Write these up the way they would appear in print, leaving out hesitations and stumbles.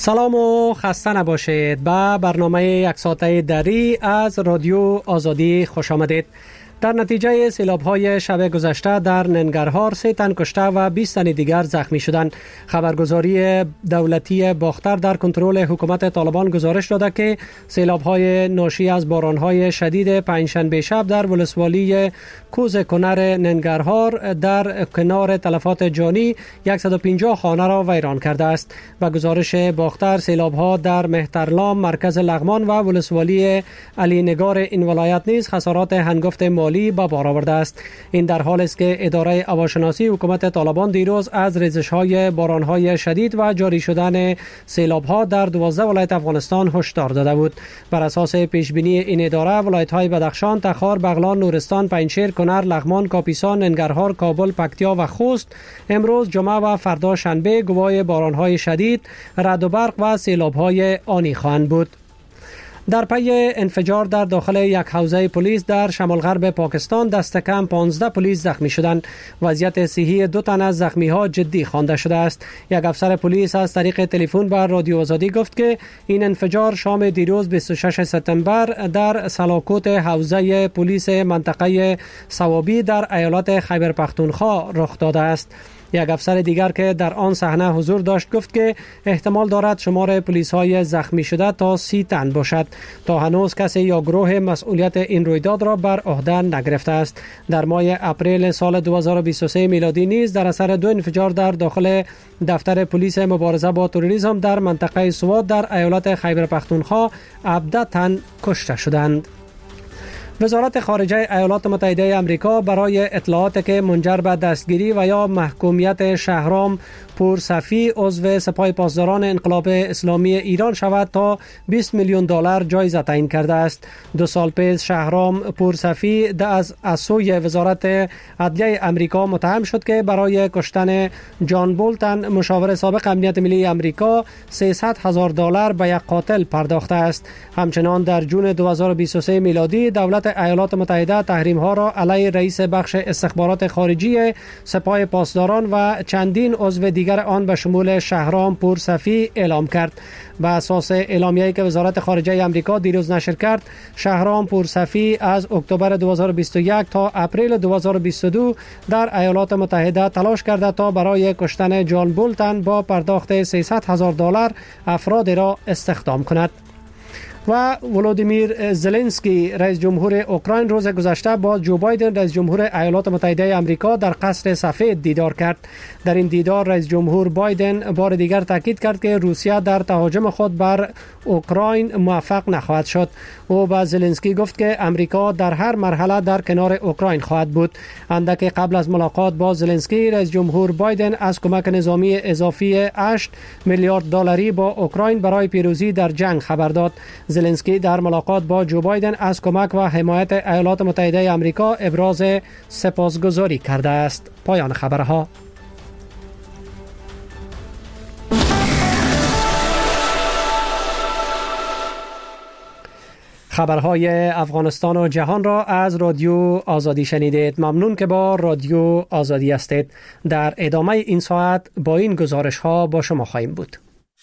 سلام و خسته نباشید. به برنامه یک ساعته دری از رادیو آزادی خوش آمدید. در نتیجه سیلاب‌های شب گذشته در ننگرهار 3 تن کشته و 20 تن دیگر زخمی شدند. خبرگزاری دولتی باختر در کنترل حکومت طالبان گزارش داده که سیلاب‌های ناشی از باران‌های شدید پنجشنبه شب در ولسوالی کوز کنر ننگرهار در کنار تلفات جانی 150 خانه را ویران کرده است. و گزارش باختر سیلاب‌ها در مهترلام، مرکز لغمان و ولسوالی علی نگار این ولایت نیز خسارات هنگفت مالی به بار آورده است. این در حالی است که اداره هواشناسی حکومت طالبان دیروز از ریزش‌های باران‌های شدید و جاری شدن سیلاب‌ها در 12 ولایت افغانستان هشدار داده بود. بر اساس پیشبینی این اداره ولایت‌های بدخشان، تخار، بغلان، نورستان، پنجشیر، کنر، لغمان، کاپیسا، ننگرهار، کابل، پکتیا و خوست امروز جمعه و فردا شنبه گواه باران‌های شدید، رعد و برق و سیلاب‌های آنی خواهند بود. در پی انفجار در داخل یک حوزه پلیس در شمال غرب پاکستان دست کم 15 پلیس زخمی شدند. وضعیت صحی 2 تن از زخمی ها جدی خوانده شده است. یک افسر پلیس از طریق تلفن به رادیو آزادی گفت که این انفجار شام دیروز 26 سپتامبر در سلاکوت حوزه پلیس منطقه صوابی در ایالت خیبر پختونخوا رخ داده است. یک افسر دیگر که در آن صحنه حضور داشت گفت که احتمال دارد شمار پلیس‌های زخمی شده تا 30 تن باشد. تا هنوز کسی یا گروه مسئولیت این رویداد را بر عهده نگرفته است. در ماه اپریل سال 2023 میلادی نیز در اثر 2 انفجار در داخل دفتر پلیس مبارزه با تروریسم در منطقه سوات در ایالت خیبر پختونخوا 17 تن کشته شدند. وزارت خارجه ایالات متحده آمریکا برای اطلاعاتی که منجر به دستگیری و یا محکومیت شهرام پورصفی عضو سپاه پاسداران انقلاب اسلامی ایران شود تا 20 میلیون دلار جایزه تعیین کرده است. 2 سال پیش شهرام پورصفی از سوی وزارت عدلیه آمریکا متهم شد که برای کشتن جان بولتن مشاور سابق امنیت ملی آمریکا 300,000 دلار به یک قاتل پرداخته است. همچنان در جون 2023 میلادی دولت ایالات متحده تحریم ها را علیه رئیس بخش استخبارات خارجی سپاه پاسداران و چندین عضو دیگر آن به شمول شهرام پورصفی اعلام کرد. به اساس اعلامیه‌ای که وزارت خارجه آمریکا دیروز نشر کرد، شهرام پورصفی از اکتبر 2021 تا اپریل 2022 در ایالات متحده تلاش کرده تا برای کشتن جان بولتن با پرداخت 300,000 دلار افراد را استخدام کند. و ولودیمیر زلنسکی رئیس جمهور اوکراین روز گذشته با جو بایدن رئیس جمهور ایالات متحده آمریکا در قصر سفید دیدار کرد. در این دیدار رئیس جمهور بایدن بار دیگر تاکید کرد که روسیه در تهاجم خود بر اوکراین موفق نخواهد شد. او به زلنسکی گفت که آمریکا در هر مرحله در کنار اوکراین خواهد بود. اندک قبل از ملاقات با زلنسکی رئیس جمهور بایدن از کمک نظامی اضافی 8 میلیارد دلاری با اوکراین برای پیروزی در جنگ خبر داد. زلنسکی در ملاقات با جو بایدن از کمک و حمایت ایالات متحده آمریکا ابراز سپاسگزاری کرده است. پایان خبرها. خبرهای افغانستان و جهان را از رادیو آزادی شنیدید. ممنون که با رادیو آزادی هستید. در ادامه این ساعت با این گزارش ها با شما خواهیم بود.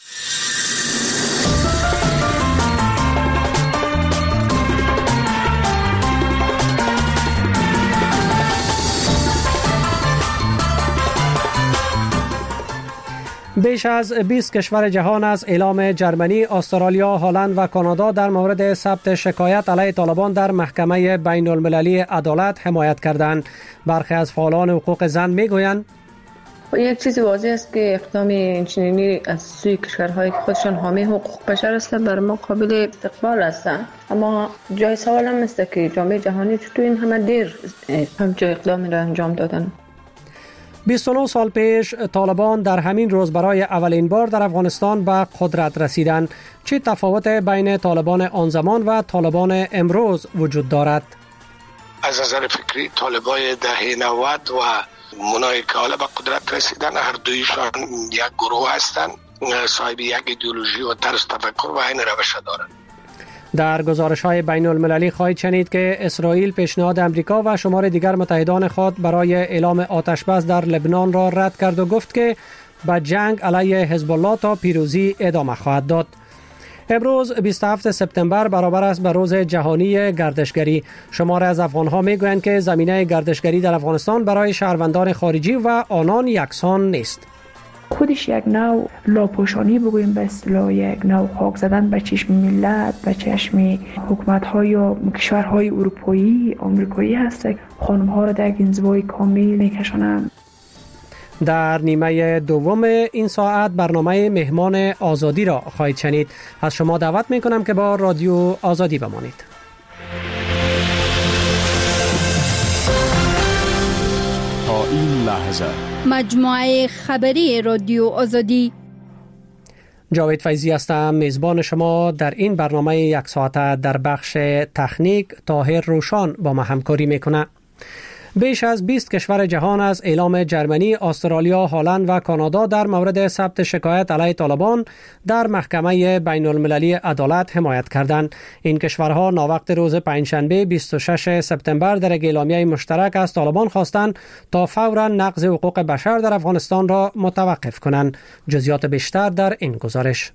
بیش از 20 کشور جهان از اعلام جرمنی، استرالیا، هلند و کانادا در مورد ثبت شکایت علیه طالبان در محکمه بین المللی عدالت حمایت کردند. برخی از فعالان حقوق زن میگویند یک چیز واضح است که اقدام اینچنینی از سوی کشورهایی که خودشان حامی حقوق بشر هستند برای ما قابل استقبال هستند، اما جای سوال هم است که جامعه جهانی چطور این همه دیر همچون اقدامی را انجام دادن. 29 سال پیش طالبان در همین روز برای اولین بار در افغانستان به قدرت رسیدند. چه تفاوت بین طالبان آن زمان و طالبان امروز وجود دارد؟ از نظر فکری طالبای دهه 90 و اونایی که حالا به قدرت رسیدن هر دویشان یک گروه هستند، صاحب یک ایدئولوژی و طرز تفکر و این روش دارند. در گزارش‌های بین المللی خواهید شنید که اسرائیل پیشنهاد امریکا و شمار دیگر متحدان خود برای اعلام آتش بس در لبنان را رد کرد و گفت که به جنگ علیه حزب الله تا پیروزی ادامه خواهد داد. امروز 27 سپتامبر برابر است به روز جهانی گردشگری. شمار از افغان‌ها میگویند که زمینه گردشگری در افغانستان برای شهروندان خارجی و آنان یکسان نیست. خودش یک نوع لاپوشانی بگوییم، به اصطلاح یک نوع خاک زدن به چشم ملت، به چشم حکومت‌ها یا کشورهای اروپایی، آمریکایی هست. خانم‌ها را در یک انزوای کامل می‌کشانند. در نیمه دوم این ساعت برنامه مهمان آزادی را خواهید شنید. از شما دعوت می‌کنم که با رادیو آزادی بمانید. تا این لحظه مجموعه خبری رادیو آزادی. جاوید فیضی هستم، میزبان شما در این برنامه یک ساعته. در بخش تکنیک طاهر روشان با ما همکاری میکنه. بیش از 20 کشور جهان از اعلام جرمنی، استرالیا، هلند و کانادا در مورد ثبت شکایت علیه طالبان در محکمه بین المللی عدالت حمایت کردند. این کشورها ناوقت روز پنجشنبه 26 سپتامبر در یک اعلامیه مشترک از طالبان خواستند تا فوراً نقض حقوق بشر در افغانستان را متوقف کنند. جزئیات بیشتر در این گزارش.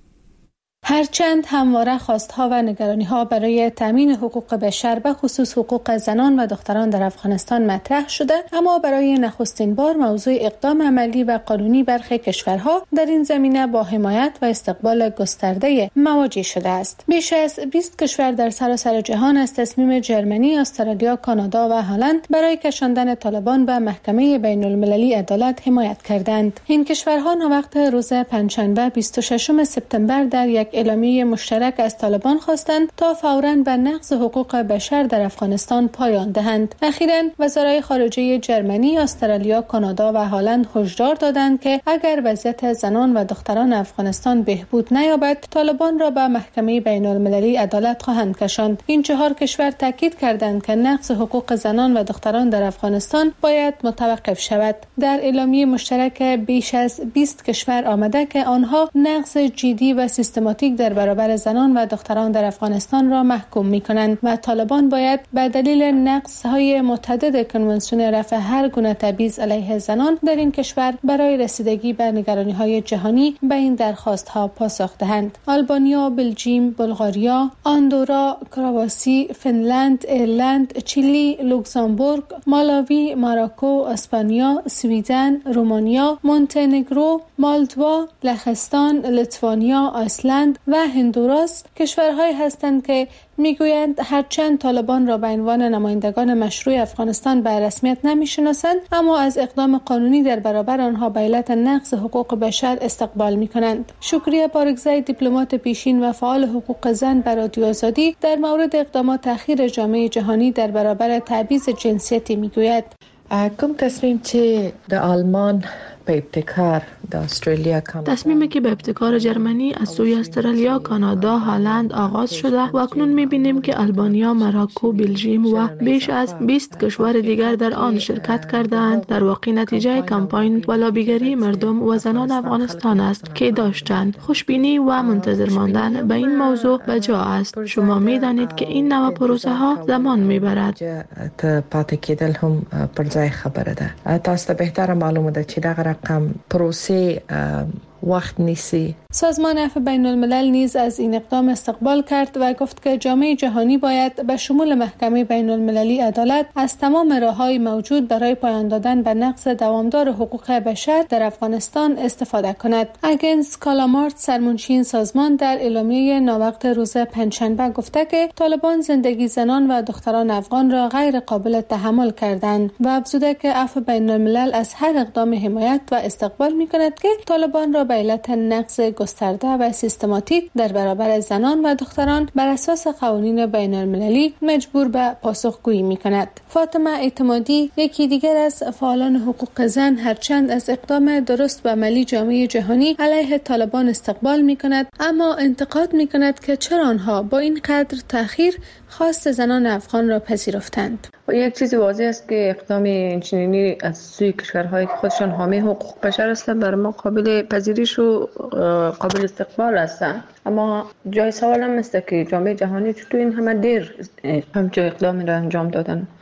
هرچند همواره خواستها و نگرانی‌ها برای تامین حقوق بشر به خصوص حقوق زنان و دختران در افغانستان مطرح شده، اما برای نخستین بار موضوع اقدام عملی و قانونی برخی کشورها در این زمینه با حمایت و استقبال گسترده مواجه شده است. بیش از 20 کشور در سراسر جهان از تصمیم جرمنی، استرالیا، کانادا و هلند برای کشاندن طالبان به محکمه بین المللی عدالت حمایت کردند. این کشورها ناوقت روز پنجشنبه 26 سپتامبر در یک اعلامیه مشترک از طالبان خواستند تا فوراً به نقض حقوق بشر در افغانستان پایان دهند. اخیراً وزرای خارجه جرمنی، استرالیا، کانادا و هلند هشدار دادند که اگر وضعیت زنان و دختران افغانستان بهبود نیابد، طالبان را به محکمه بین المللی عدالت خواهند کشاند. این 4 کشور تاکید کردند که نقض حقوق زنان و دختران در افغانستان باید متوقف شود. در اعلامیه مشترک بیش از 20 کشور آمده که آنها نقض جدی و سیستماتیک در برابر زنان و دختران در افغانستان را محکوم می‌کنند و طالبان باید به دلیل نقض‌های متعدد کنوانسیون رفع هر گونه تبعیض علیه زنان در این کشور برای رسیدگی به نگرانی‌های جهانی به این درخواست‌ها پاسخ دهند. آلبانیا، بلژیم، بلغاریا، آندورا، کرواسی، فنلند، ایرلند، چیلی، لوکزامبورگ، مالاوی، ماروکو، اسپانیا، سویدن، رومانیا، مونتنگرو، مالدوا، لهستان، لیتوانیا، ایسلند و هندوراس کشورهایی هستند که میگویند هرچند طالبان را به عنوان نمایندگان مشروع افغانستان به رسمیت نمیشناسند، اما از اقدام قانونی در برابر آنها به علت نقض حقوق بشر استقبال میکنند. شکریه بارگزای، دیپلمات پیشین و فعال حقوق زن، بر رادیو آزادی در مورد اقدامات اخیر جامعه جهانی در برابر تبعیض جنسیتی میگوید. کوم تصمیم چې د آلمان په ابتکار د استرالیا تصمیمی که به ابتکار جرمنی از سوی استرالیا، کانادا، هلند آغاز شده و اکنون می‌بینیم که آلبانیا، مراکو، بلژیم و بیش از 20 کشور دیگر در آن شرکت کردند. در واقع نتیجه کمپاین و لابیگری مردم و زنان افغانستان است که داشتند خوشبینی و منتظر ماندن به این موضوع به جا است. شما می‌دانید که این نوع پروسه ها زمان می‌برد. ته پاتې کېدل هم پر ځای خبره ده. تاسو ته بهتره معلومه ده چې دغه رقم پروسه وقت نیسی. سازمان عفو بین الملل نیز از این اقدام استقبال کرد و گفت که جامعه جهانی باید به شمول محکمه بین المللی عدالت از تمام راه‌های موجود برای پایان دادن به نقض دوامدار حقوق بشر در افغانستان استفاده کند. اگنس کالامارت، سرمنشی این سازمان، در اعلامیه ناوقت روز پنجشنبه گفته که طالبان زندگی زنان و دختران افغان را غیر قابل تحمل کردند و افزوده که عفو بین الملل از هر اقدام حمایت و استقبال می‌کند که طالبان را به علت نقض گسترده و سیستماتیک در برابر زنان و دختران بر اساس قوانین بین المللی مجبور به پاسخگویی می‌کند. فاطمه اعتمادی، یکی دیگر از فعالان حقوق زن، هرچند از اقدام درست و عملی جامعه جهانی علیه طالبان استقبال می‌کند، اما انتقاد می‌کند که چرا آنها با این قدر تأخیر خواست زنان افغان را پذیرفتند. یک چیز واضح است که اقدام اینچنینی از سوی کشورهایی که خودشان حامی حقوق بشر هستند برای ما قابل پذیرش و قابل استقبال هستند، اما جای سوال هم است که جامعه جهانی چطور این همه دیر همچون اقدامی را انجام دادن.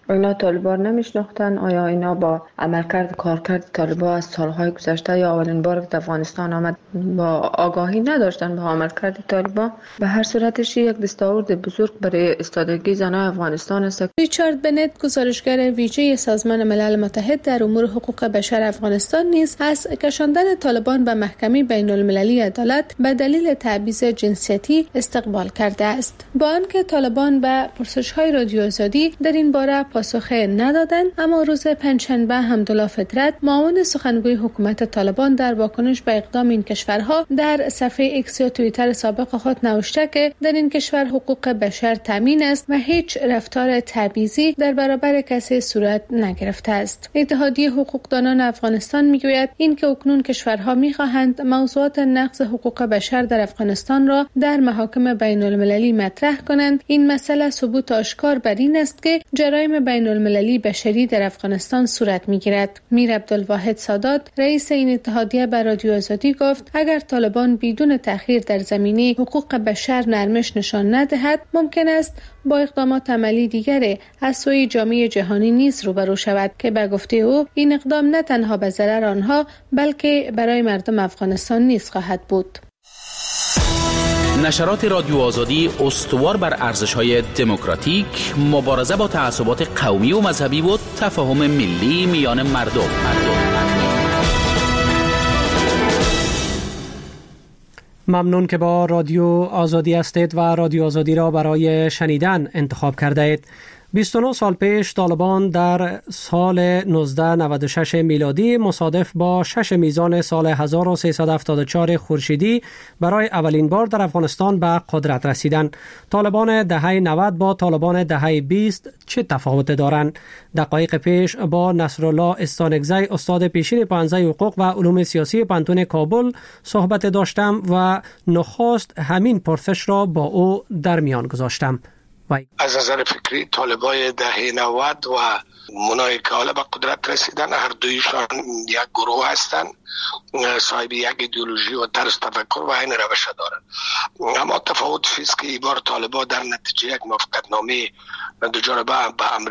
اینا طالبان نمیشناختن؟ آیا اینا با عملکرد کارکرد طالبان از سالهای گذشته یا اولین بار که افغانستان آمد با آگاهی نداشتن با عملکرد طالبان؟ به هر صورتش یک دستاورد بزرگ برای ایستادگی زنان افغانستان است. ریچارد بنت، گزارشگر ویژه سازمان ملل متحد در امور حقوق بشر افغانستان نیز از کشاندن طالبان به محکمه بین المللی عدالت به دلیل تبعیض جنسیتی استقبال کرده است. با آنکه طالبان به پرسش‌های رادیو آزادی در این باره پاسخ ندادند، اما روز پنجشنبه حمدالله فطرت، معاون سخنگوی حکومت طالبان، در واکنش به اقدام این کشورها در صفحه ایکس یا توییتر سابق خود نوشته که در این کشور حقوق بشر تامین است و هیچ رفتار تبعیضی در برابر کسی صورت نگرفته است. اتحادیه حقوقدانان افغانستان میگوید اینکه اکنون کشورها میخواهند موضوعات نقض حقوق بشر در افغانستان را در محاکم بین المللی مطرح کنند. این مسئله ثبوت آشکار بر این است که جرایم بین المللی بشری در افغانستان صورت میگیرد. میر عبدالواحد سادات، رئیس این اتحادیه، به رادیو آزادی گفت اگر طالبان بدون تأخیر در زمینه حقوق بشر نرمش نشان ندهد، ممکن است با اقدامات عملی دیگری از سوی جامعه جهانی نیز روبرو شود که به گفته او این اقدام نه تنها به ضرر آنها بلکه برای مردم افغانستان نیز خواهد بود. نشرات رادیو آزادی استوار بر ارزش‌های دموکراتیک، مبارزه با تعصبات قومی و مذهبی و تفاهم ملی میان مردم. ممنون که با رادیو آزادی هستید و رادیو آزادی را برای شنیدن انتخاب کرده اید. 29 سال پیش طالبان در سال 1996 میلادی مصادف با 6 میزان سال 1374 خورشیدی برای اولین بار در افغانستان به قدرت رسیدند. طالبان دهه 90 با طالبان دهه 20 چه تفاوت دارند؟ دقایق پیش با نصرالله استانکزی، استاد پیشین پانزه حقوق و علوم سیاسی پانتون کابل صحبت داشتم و نخست همین پرسش را با او در میان گذاشتم. از نظر فکری طالبای دهه 90 و اونایی که حالا به قدرت رسیدن هر دویشان یک گروه هستند، صاحب یک ایدئولوژی و طرز تفکر و این روش دارند. اما تفاوت فیست که این بار طالبا در نتیجه یک موافقتنامه دچار به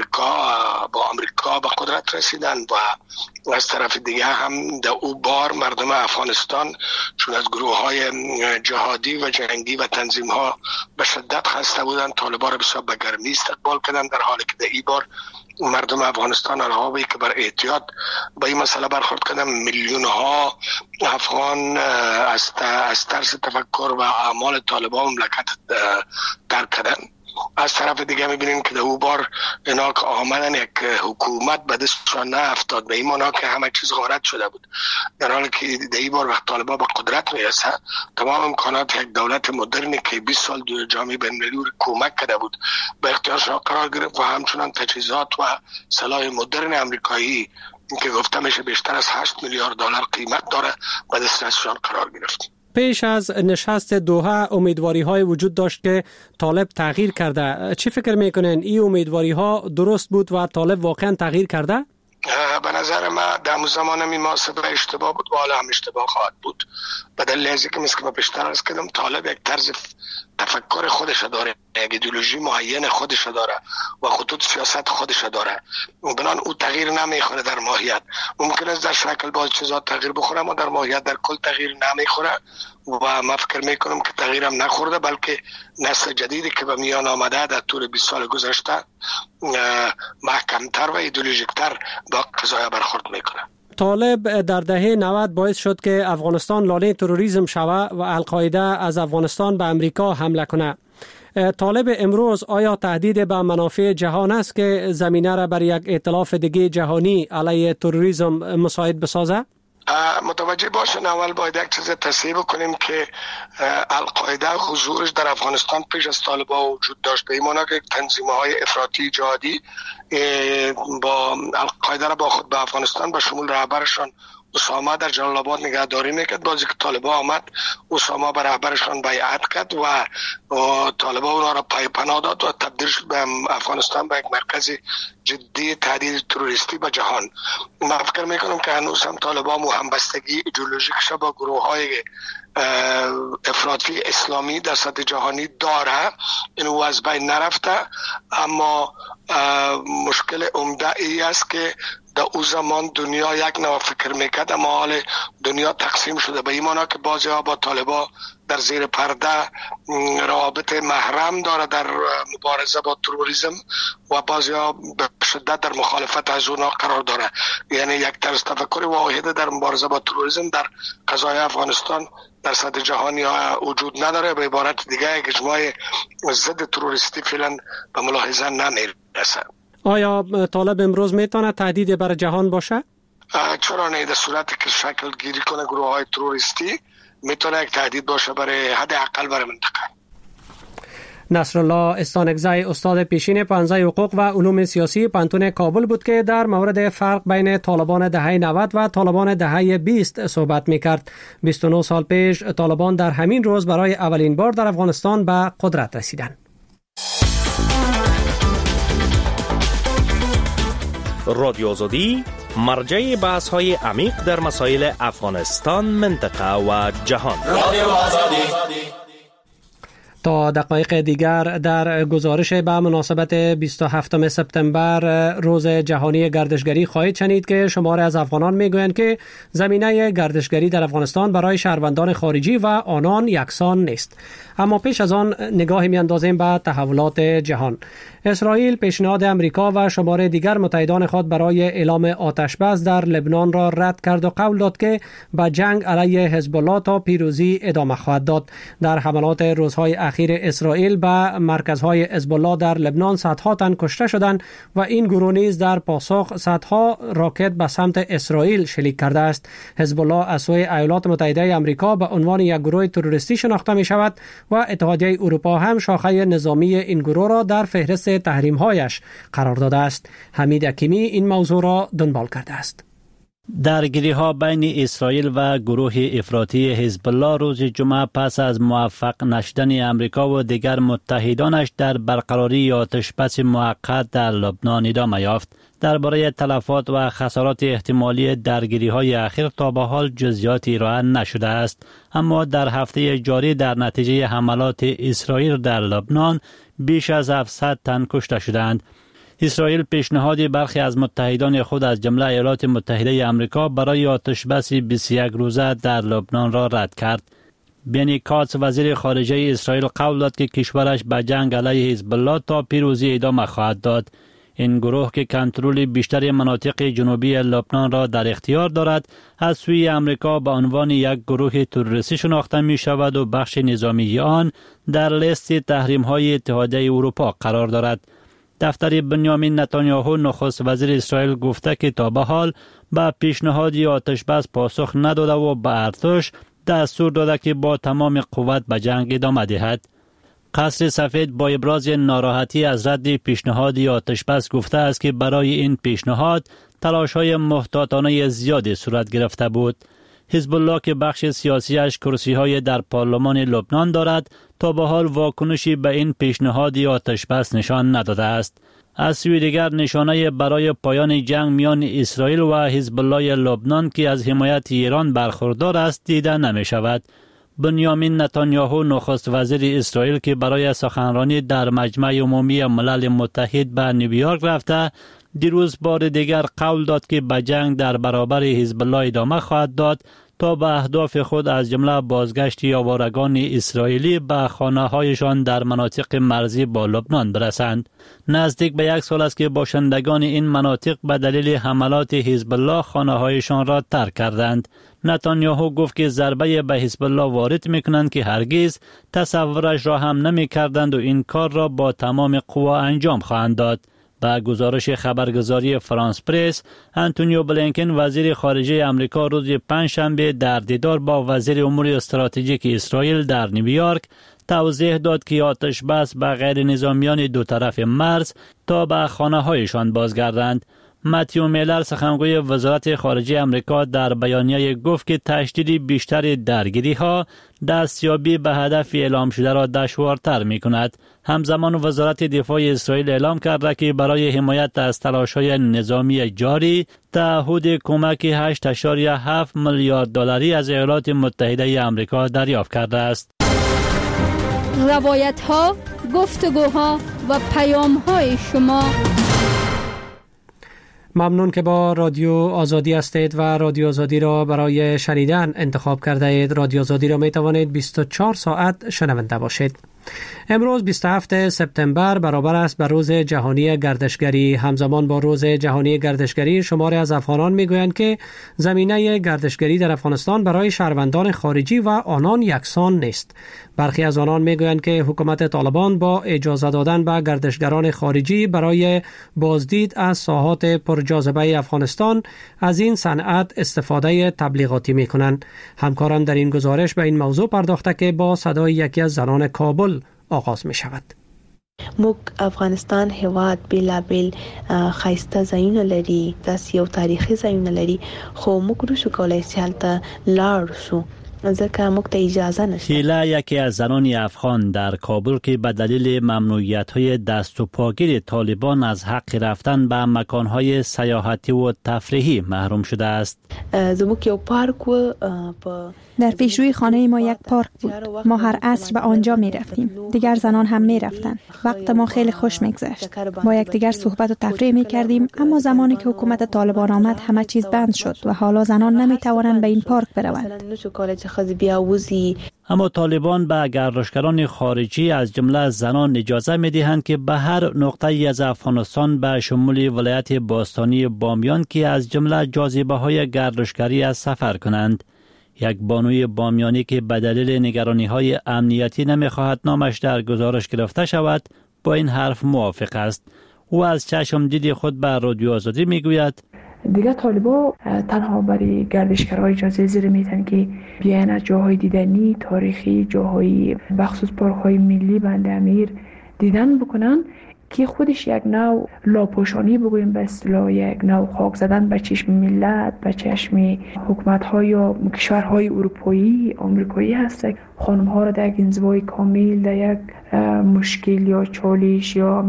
امریکا به قدرت رسیدن و از طرف دیگه هم در او بار مردم افغانستان چون از گروه های جهادی و جنگی و تنظیم ها به شدت خسته بودن، طالبا را بسیار به گرمی استقبال کردن، در حالی که در این بار مردم افغانستان علاوه که بر احتیاط با این مسئله برخورد کردن، میلیون ها افغان از ترس تفکر و اعمال طالبان مملکت ترک کردن. از طرف دیگه میبینیم که در او بار اینا که آمدن یک حکومت به دستشان نه افتاد، به این معنا که همه چیز غارت شده بود، در حالی که در این بار وقت طالبان به قدرت میرسه تمام امکانات یک دولت مدرنی که 20 سال دو جامعه بین‌المللی کمک کرده بود به اختیارشان قرار گرفت و همچنان تجهیزات و سلاح مدرن امریکایی که گفته میشه بیشتر از 8 میلیارد دلار قیمت داره به دسترسشان قرار گرفت. پیش از نشست دوحه امیدواری های وجود داشت که طالب تغییر کرده. چی فکر میکنین این امیدواری ها درست بود و طالب واقعا تغییر کرده؟ به نظر من در زمان محاسبه اشتباه بود و حالا هم اشتباه خواهد بود، به دلیل از اینکه مثل که من پیشتر عرض کردم طالب یک طرز تفکر خودش داره، یک ایدئولوژی معین خودش داره و خطوط سیاست خودش داره، بنان او تغییر نمیخوره در ماهیت. ممکن است در شکل بعضی چیزا تغییر بخوره اما در ماهیت در کل تغییر نمیخوره و من فکر میکنم که تغییر هم نخورده، بلکه نسل جدیدی که به میان آمده در طول 20 سال گذشته محکمتر و ایدئولوژیکتر با قضایا برخورد میکنه. طالب در دهه 90 باعث شد که افغانستان لانه تروریسم شود و القاعده از افغانستان به امریکا حمله کنه. طالب امروز آیا تهدید به منافع جهان است که زمینه را برای یک ائتلاف دیگه جهانی علیه تروریسم مساعد بسازه؟ متوجه باشین اول باید یک چیز تصحیح بکنیم که القاعده حضورش در افغانستان پیش از طالبان وجود داشت، به این معنی که تنظیم‌های افراطی جهادی با القاعده را با خود به افغانستان به شمول رهبرشان اسامه در جلال آباد نگهداری میکرد. بازی که طالبان آمد اسامه به رهبرشان بیعت کرد و طالبان اونا را پای پناه داد و تبدیل شد به افغانستان به یک مرکز جدی تهدید تروریستی به جهان. من فکر میکنم که هنوز هم طالبان همبستگی ایدئولوژیکش با گروه های افراطی اسلامی در سطح جهانی داره، این از بین نرفته، اما مشکل عمده ای است که در او زمان دنیا یک نوع فکر میکرد، اما حال دنیا تقسیم شده به این معنا که بعضی ها با طالبا در زیر پرده روابط محرم داره در مبارزه با تروریسم و بعضی ها به شدت در مخالفت از اونا قرار داره. یعنی یک طرز تفکر واحد در مبارزه با تروریسم در قضای افغانستان در سطح جهانی وجود نداره. به عبارت دیگه یک اجماع ضد تروریستی فعلا به ملاحظه نمیرسه. آیا طالب امروز میتونه تهدید بر جهان باشه؟ چرا نه؟ در صورتی که شکل گیری کنه گروه های تروریستی میتونه یک تهدید باشه برای حداقل برای منطقه. نصرالله استانکزی استاد پیشین پانزه حقوق و علوم سیاسی پانتون کابل بود که در مورد فرق بین طالبان دهه 90 و طالبان دهه 20 صحبت میکرد. 29 سال پیش طالبان در همین روز برای اولین بار در افغانستان به قدرت رسیدند. رادیو آزادی مرجع بحث های عمیق در مسائل افغانستان، منطقه و جهان. رادیو آزادی. تا دقایق دیگر در گزارش به مناسبت 27 سپتامبر روز جهانی گردشگری خواهید شنید که شماری از افغانان میگویند که زمینه گردشگری در افغانستان برای شهروندان خارجی و آنان یکسان نیست. اما پیش از آن نگاهی میاندازیم به تحولات جهان. اسرائیل پیشنهاد امریکا و شمار دیگر متحدان خود برای اعلام آتش بس در لبنان را رد کرد و قول داد که به جنگ علیه حزب الله تا پیروزی ادامه خواهد داد. در حملات روزهای اخیر اسرائیل به مرکزهای حزب الله در لبنان صدها تن کشته شدند و این گروه نیز در پاسخ صدها راکت به سمت اسرائیل شلیک کرده است. حزب الله از سوی ایالات متحده آمریکا به عنوان یک گروه تروریستی شناخته می شود و اتحادیه اروپا هم شاخه نظامی این گروه را در فهرست تحریم‌هایش قرار داده است. حمید حکیمی این موضوع را دنبال کرده است. درگیری‌ها بین اسرائیل و گروه افراطی حزب الله روز جمعه پس از موفق نشدن امریکا و دیگر متحدانش در برقراری آتش‌بس موقت در لبنان ادامه یافت. درباره تلفات و خسارات احتمالی درگیری‌های اخیر تا به حال جزئیاتی ارائه نشده است، اما در هفته جاری در نتیجه حملات اسرائیل در لبنان بیش از 700 تن کشته شدند. اسرائیل پیشنهاد برخی از متحدان خود از جمله ایالات متحده آمریکا برای آتش‌بس 21 روزه در لبنان را رد کرد. بنی کاتس وزیر خارجه اسرائیل قول داد که کشورش به جنگ علیه حزب الله تا پیروزی ادامه خواهد داد. این گروه که کنترل بیشتر مناطق جنوبی لبنان را در اختیار دارد، از سوی امریکا به عنوان یک گروه تروریستی شناخته می شود و بخش نظامی آن در لیست تحریم‌های اتحادیه اروپا قرار دارد. دفتر بنیامین نتانیاهو نخست وزیر اسرائیل گفته که تا به حال به پیشنهاد آتش بس پاسخ نداده و به ارتش دستور داده که با تمام قوت به جنگ ادامه دهد. قصر سفید با ابراز ناراحتی از رد پیشنهاد آتش بس گفته است که برای این پیشنهاد تلاش‌های محتاطانه زیادی صورت گرفته بود. حزب الله که بخش سیاسیش کرسی‌های در پارلمان لبنان دارد، تا به حال واکنشی به این پیشنهاد آتش بس نشان نداده است. از سوی دیگر نشانه برای پایان جنگ میان اسرائیل و حزب الله لبنان که از حمایت ایران برخوردار است دیده نمی شود. بنیامین نتانیاهو نخست وزیر اسرائیل که برای سخنرانی در مجمع عمومی ملل متحد به نیویورک رفته، دیروز بار دیگر قول داد که به جنگ در برابر حزب الله ادامه خواهد داد تا به اهداف خود از جمله بازگشت آوارگان اسرائیلی به خانه‌هایشان در مناطق مرزی با لبنان برسند. نزدیک به 1 سال است که باشندگان این مناطق به دلیل حملات حزب الله خانه‌هایشان را ترک کردند. نتانیاهو گفت که ضربه به حزب الله وارد می‌کنند که هرگز تصورش را هم نمی‌کردند و این کار را با تمام قوا انجام خواهند داد. با گزارش خبرگزاری فرانس پرس، انتونیو بلینکن وزیر خارجه آمریکا روز پنجشنبه در دیدار با وزیر امور استراتژیک اسرائیل در نیویورک توضیح داد که آتش بس به غیر نظامیان دو طرف مرز تا به خانه‌هایشان بازگردند. متیو میلر سخنگوی وزارت خارجه آمریکا در بیانیه گفت که تشدید بیشتر درگیری‌ها دستیابی به هدف اعلام شده را دشوارتر می‌کند. همزمان وزارت دفاع اسرائیل اعلام کرده که برای حمایت از تلاش‌های نظامی جاری تعهد کمک 8.7 میلیارد دلاری از ایالات متحده آمریکا دریافت کرده است. روایت‌ها، گفتگوها و پیام‌های شما ممنون که با رادیو آزادی هستید و رادیو آزادی را برای شنیدن انتخاب کرده اید. رادیو آزادی را می توانید 24 ساعت شنونده باشید. امروز 27 سپتامبر برابر است به روز جهانی گردشگری. همزمان با روز جهانی گردشگری شماری از افغانان میگویند که زمینه گردشگری در افغانستان برای شهروندان خارجی و آنان یکسان نیست. برخی از آنان میگویند که حکومت طالبان با اجازه دادن به گردشگران خارجی برای بازدید از ساحات پرجاذبه افغانستان از این صنعت استفاده تبلیغاتی میکنند. همکارم در این گزارش به این موضوع پرداخته که با صدای یکی از زنان کابل آغاز می شود. موږ افغانستان هیواد بیلابیل خایسته ځایونه لري، داسې یو تاریخي ځایونه لري، خو موږ نشو کولای چې هلته لاړ شو ځکه موږ ته اجازه نشته. هیله یکی از زنان افغان در کابل که به دلیل ممنوعیت‌های دست و پاگیر طالبان از حق رفتن به مکان‌های سیاحتی و تفریحی محروم شده است. زموږ یو پارک و در پیشروی خانه ما یک پارک بود. ما هر عصر به آنجا می رفتیم. دیگر زنان هم می رفتن. وقت ما خیلی خوش می گذشت. با یکدیگر صحبت و تفریح می کردیم، اما زمانی که حکومت طالبان آمد همه چیز بند شد و حالا زنان نمی توانند به این پارک بروند. اما طالبان به گردشگران خارجی از جمله زنان اجازه می دهند که به هر نقطه‌ای از افغانستان به شمول ولایت باستانی بامیان که از جمله جاذبه‌های گردشگری است سفر کنند. یک بانوی بامیانی که به دلیل نگرانی‌های امنیتی نمی‌خواهد نامش در گزارش گرفته شود با این حرف موافق است. او از چشم دید خود به رادیو آزادی میگوید دیگه طالبا تنها برای گردشگرها اجازه زیر میتن که بیاین از جاهای دیدنی تاریخی، جاهای بخصوص پارک‌های ملی بند امیر دیدن بکنن که خودش یک نوع لاپوشانی بگوییم به اصطلاح، یک نوع خاک زدن به چشم ملت، به چشم حکومت‌ها یا کشورهای اروپایی، آمریکایی هست. خانم‌ها را در یک انزوای کامل، در یک مشکل یا چالش یا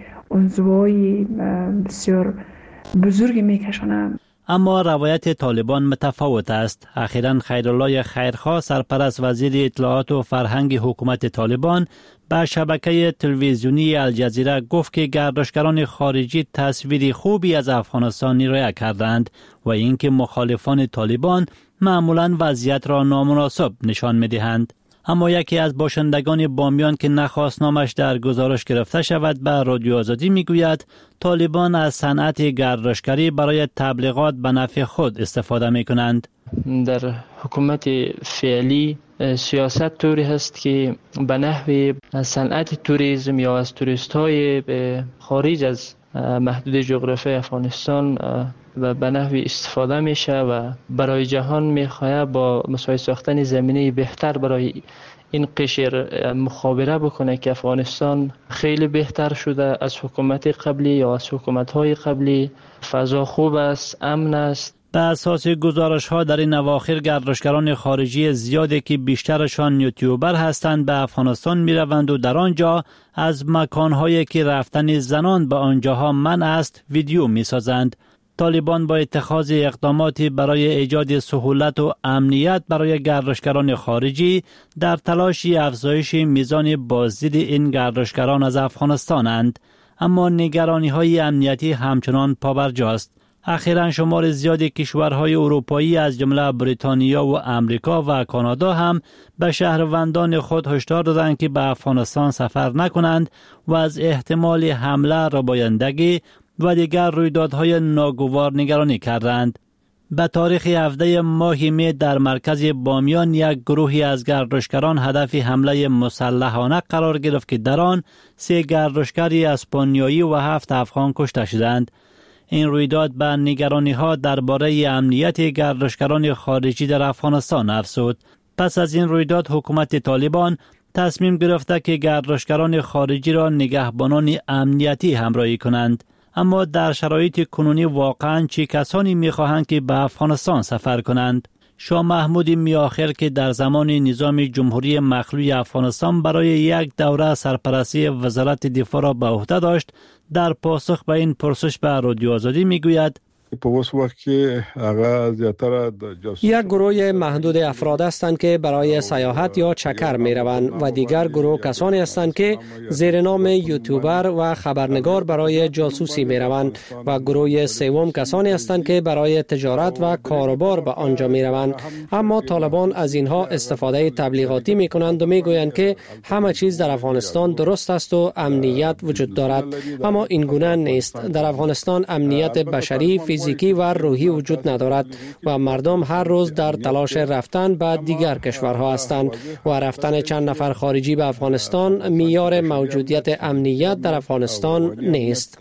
انزوای بسیار بزرگی میکشانم. اما روایت طالبان متفاوت است. اخیراً خیرالله خیرخواه سرپرست وزیر اطلاعات و فرهنگ حکومت طالبان به شبکه تلویزیونی الجزیره گفت که گردشگران خارجی تصویری خوبی از افغانستان ارائه کردند و اینکه مخالفان طالبان معمولاً وضعیت را نامناسب نشان می‌دهند. اما یکی از باشندگان بامیان که نخواست نامش در گزارش گرفته شود به رادیو آزادی میگوید طالبان از صنعت گردشگری برای تبلیغات به نفع خود استفاده میکنند. در حکومت فعلی سیاست طوری هست که به نحو صنعت توریسم یا از توریست های خارج از محدود جغرافی افغانستان و به نحوی استفاده میشه و برای جهان میخواد با مساعد ساختن زمینه بهتر برای این قشر مخابره بکنه که افغانستان خیلی بهتر شده از حکومت قبلی یا از حکومت‌های قبلی، فضا خوب است، امن است. به اساس گزارش ها در این اواخر گردشگران خارجی زیادی که بیشترشان یوتیوبر هستند به افغانستان می روند و در آنجا از مکانهایی که رفتن زنان به آنجاها منع است ویدیو می سازند. طالبان با اتخاذ اقداماتی برای ایجاد سهولت و امنیت برای گردشگران خارجی در تلاش افزایش میزان بازدید این گردشگران از افغانستانند، اما نگرانی‌های امنیتی همچنان پابرجاست. اخیراً شمار زیادی کشورهای اروپایی از جمله بریتانیا و امریکا و کانادا هم به شهروندان خود هشدار دادند که به افغانستان سفر نکنند و از احتمال حمله ربایندگی و دیگر رویدادهای ناگوار نگرانی کردند. به تاریخ 17 ماه می در مرکز بامیان یک گروهی از گردشگران هدف حمله مسلحانه قرار گرفت که در آن 3 گردشگر اسپانیایی و 7 افغان کشته شدند. این رویداد به نگرانی‌ها درباره امنیت گردشگران خارجی در افغانستان افزود. پس از این رویداد حکومت طالبان تصمیم گرفته که گردشگران خارجی را نگهبانان امنیتی همراهی کنند. اما در شرایط کنونی واقعاً چه کسانی می‌خواهند که به افغانستان سفر کنند؟ شاه محمود میاخر که در زمان نظام جمهوری مخلوع افغانستان برای یک دوره سرپرستی وزارت دفاع را به عهده داشت، در پاسخ به این پرسش به رادیو آزادی میگوید: یک گروه محدود افراد هستند که برای سیاحت یا چکر می روند و دیگر گروه کسانی هستند که زیر نام یوتیوبر و خبرنگار برای جاسوسی می روند و گروه سوم کسانی هستند که برای تجارت و کاروبار به آنجا می روند. اما طالبان از اینها استفاده تبلیغاتی می کنند و می گویند که همه چیز در افغانستان درست است و امنیت وجود دارد. اما این گونه نیست. در افغانستان امنیت بشری، فیزیکی و روحی وجود ندارد و مردم هر روز در تلاش رفتن به دیگر کشورها هستند و رفتن چند نفر خارجی به افغانستان معیار موجودیت امنیت در افغانستان نیست.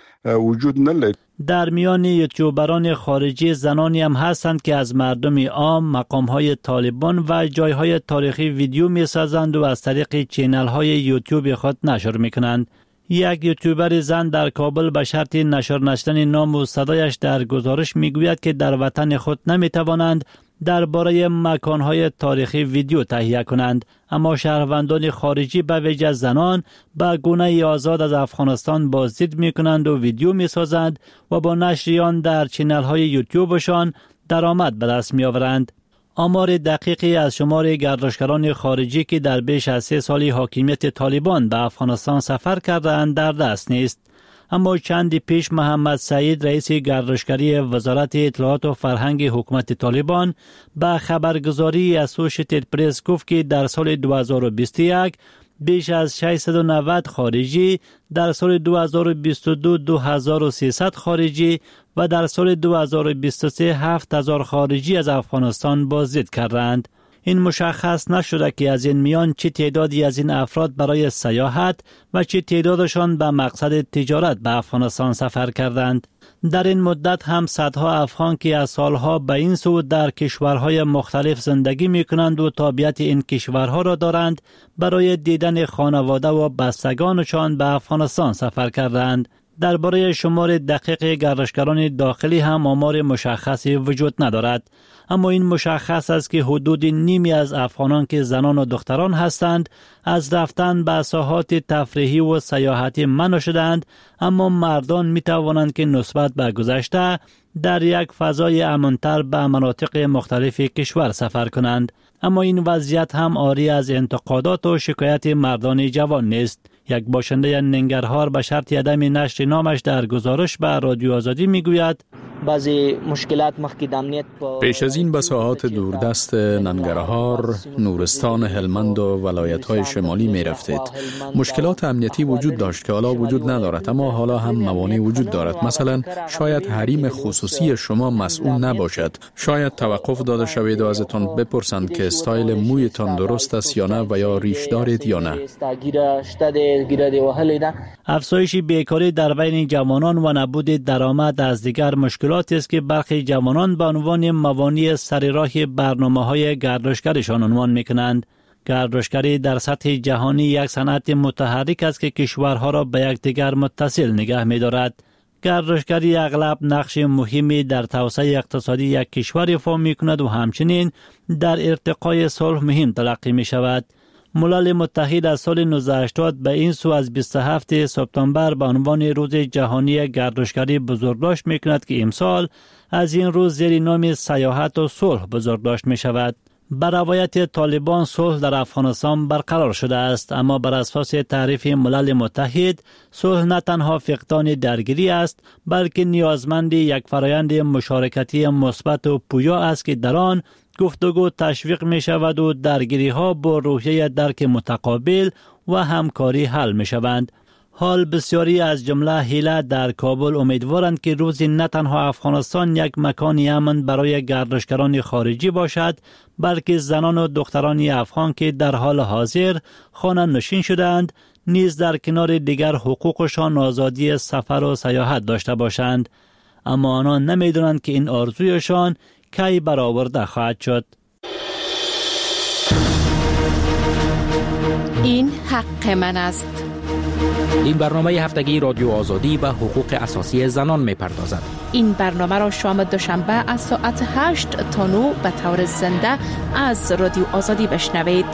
در میان یوتیوبران خارجی زنانی هم هستند که از مردم عام، مقام‌های طالبان و جایهای تاریخی ویدیو می‌سازند و از طریق چینل‌های یوتیوب خود نشر می‌کنند. یک یوتیوبر زن در کابل به شرط نشر نشدن نام و صدایش در گزارش میگوید که در وطن خود نمیتوانند درباره مکانهای تاریخی ویدیو تهیه کنند، اما شهروندان خارجی به ویژه زنان به گونه آزاد از افغانستان بازدید میکنند و ویدیو میسازند و با نشر آن در چینل‌های یوتیوبشان درآمد به دست میآورند. آمار دقیقی از شمار گردشگران خارجی که در بیش از 3 سال حاکمیت طالبان به افغانستان سفر کردند در دست نیست. اما چندی پیش محمد سعید رئیس گردشگری وزارت اطلاعات و فرهنگ حکومت طالبان به خبرگزاری اسوشیتد پرس گفت که در سال 2021 بیش از 690 خارجی، در سال 2022 2300 خارجی و در سال 2023 7000 خارجی از افغانستان بازدید کردند. این مشخص نشده که از این میان چه تعدادی از این افراد برای سیاحت و چه تعدادشان به مقصد تجارت به افغانستان سفر کردند. در این مدت هم صدها افغان که از سالها به این سو در کشورهای مختلف زندگی می کنند و تابعیت این کشورها را دارند برای دیدن خانواده و بستگانشان به افغانستان سفر کردند. درباره شمار دقیق گردشگران داخلی هم آمار مشخصی وجود ندارد، اما این مشخص است که حدود نیمی از افغانان که زنان و دختران هستند از رفتن به ساحات تفریحی و سیاحتی منع شدند، اما مردان می توانند که نسبت به گذشته در یک فضای امن‌تر به مناطق مختلف کشور سفر کنند. اما این وضعیت هم عاری از انتقادات و شکایت مردان جوان نیست. یک باشنده ننگرهار به شرط عدم نشر نامش در گزارش به رادیو آزادی میگوید بعضی مشکلات مخکې امنیت پیش از این به ساحات دوردست ننگرهار، نورستان، هلمند و ولایت‌های شمالی می رفتید. مشکلات امنیتی وجود داشت که حالا وجود ندارد، اما حالا هم موانع وجود دارد. مثلا شاید حریم خصوصی شما مسئول نباشد، شاید توقف داده شوید و ازتان بپرسند که استایل مویتان درست است یا نه و یا ریش دارید یا نه. افزایش بیکاری در بین جوانان و نبود درآمد از دیگر مشکلاتی است که برخی جوانان به عنوان موانع سر راه برنامه‌های گردشگریشان عنوان می‌کنند. گردشگری در سطح جهانی یک صنعت متحرک است که کشورها را به یکدیگر متصل نگه می‌دارد. گردشگری اغلب نقش مهمی در توسعه اقتصادی یک کشور ایفا می‌کند و همچنین در ارتقای صلح مهم تلقی می‌شود. ملل متحد از سال 1980 به این سو از 27 سپتامبر به عنوان روز جهانی گردشگری بزرگداشت می‌کند که امسال از این روز زیر نام سیاحت و صلح بزرگداشت می‌شود. بر روایت طالبان صلح در افغانستان برقرار شده است، اما بر اساس تعریف ملل متحد صلح نه تنها فقدان درگیری است، بلکه نیازمند یک فرایند مشارکتی مثبت و پویا است که در آن گفتگو تشویق می شود و درگیری ها با روحیه درک متقابل و همکاری حل می شوند. حال بسیاری از جمله حیله در کابل امیدوارند که روزی نه تنها افغانستان یک مکان امن برای گردشگران خارجی باشد، بلکه زنان و دختران افغان که در حال حاضر خانه نشین شدند نیز در کنار دیگر حقوقشان آزادی سفر و سیاحت داشته باشند. اما آنان نمیدونند که این آرزویشان کی برآورده خواهد شد. این حق من است. این برنامه هفتگی رادیو آزادی به حقوق اساسی زنان می‌پردازد. این برنامه را شام دوشنبه از ساعت 8 تا 9 به طور زنده از رادیو آزادی بشنوید.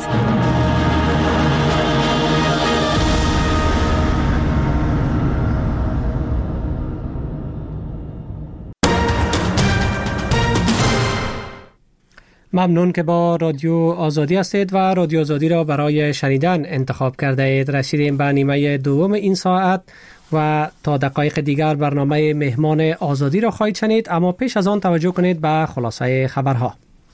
ممنون که با رادیو آزادی هستید و رادیو آزادی را برای شنیدن انتخاب کرده اید. رسیدیم به نیمه دوم این ساعت و تا دقایق دیگر برنامه مهمان آزادی را خواهید شنید، اما پیش از آن توجه کنید به خلاصه خبرها.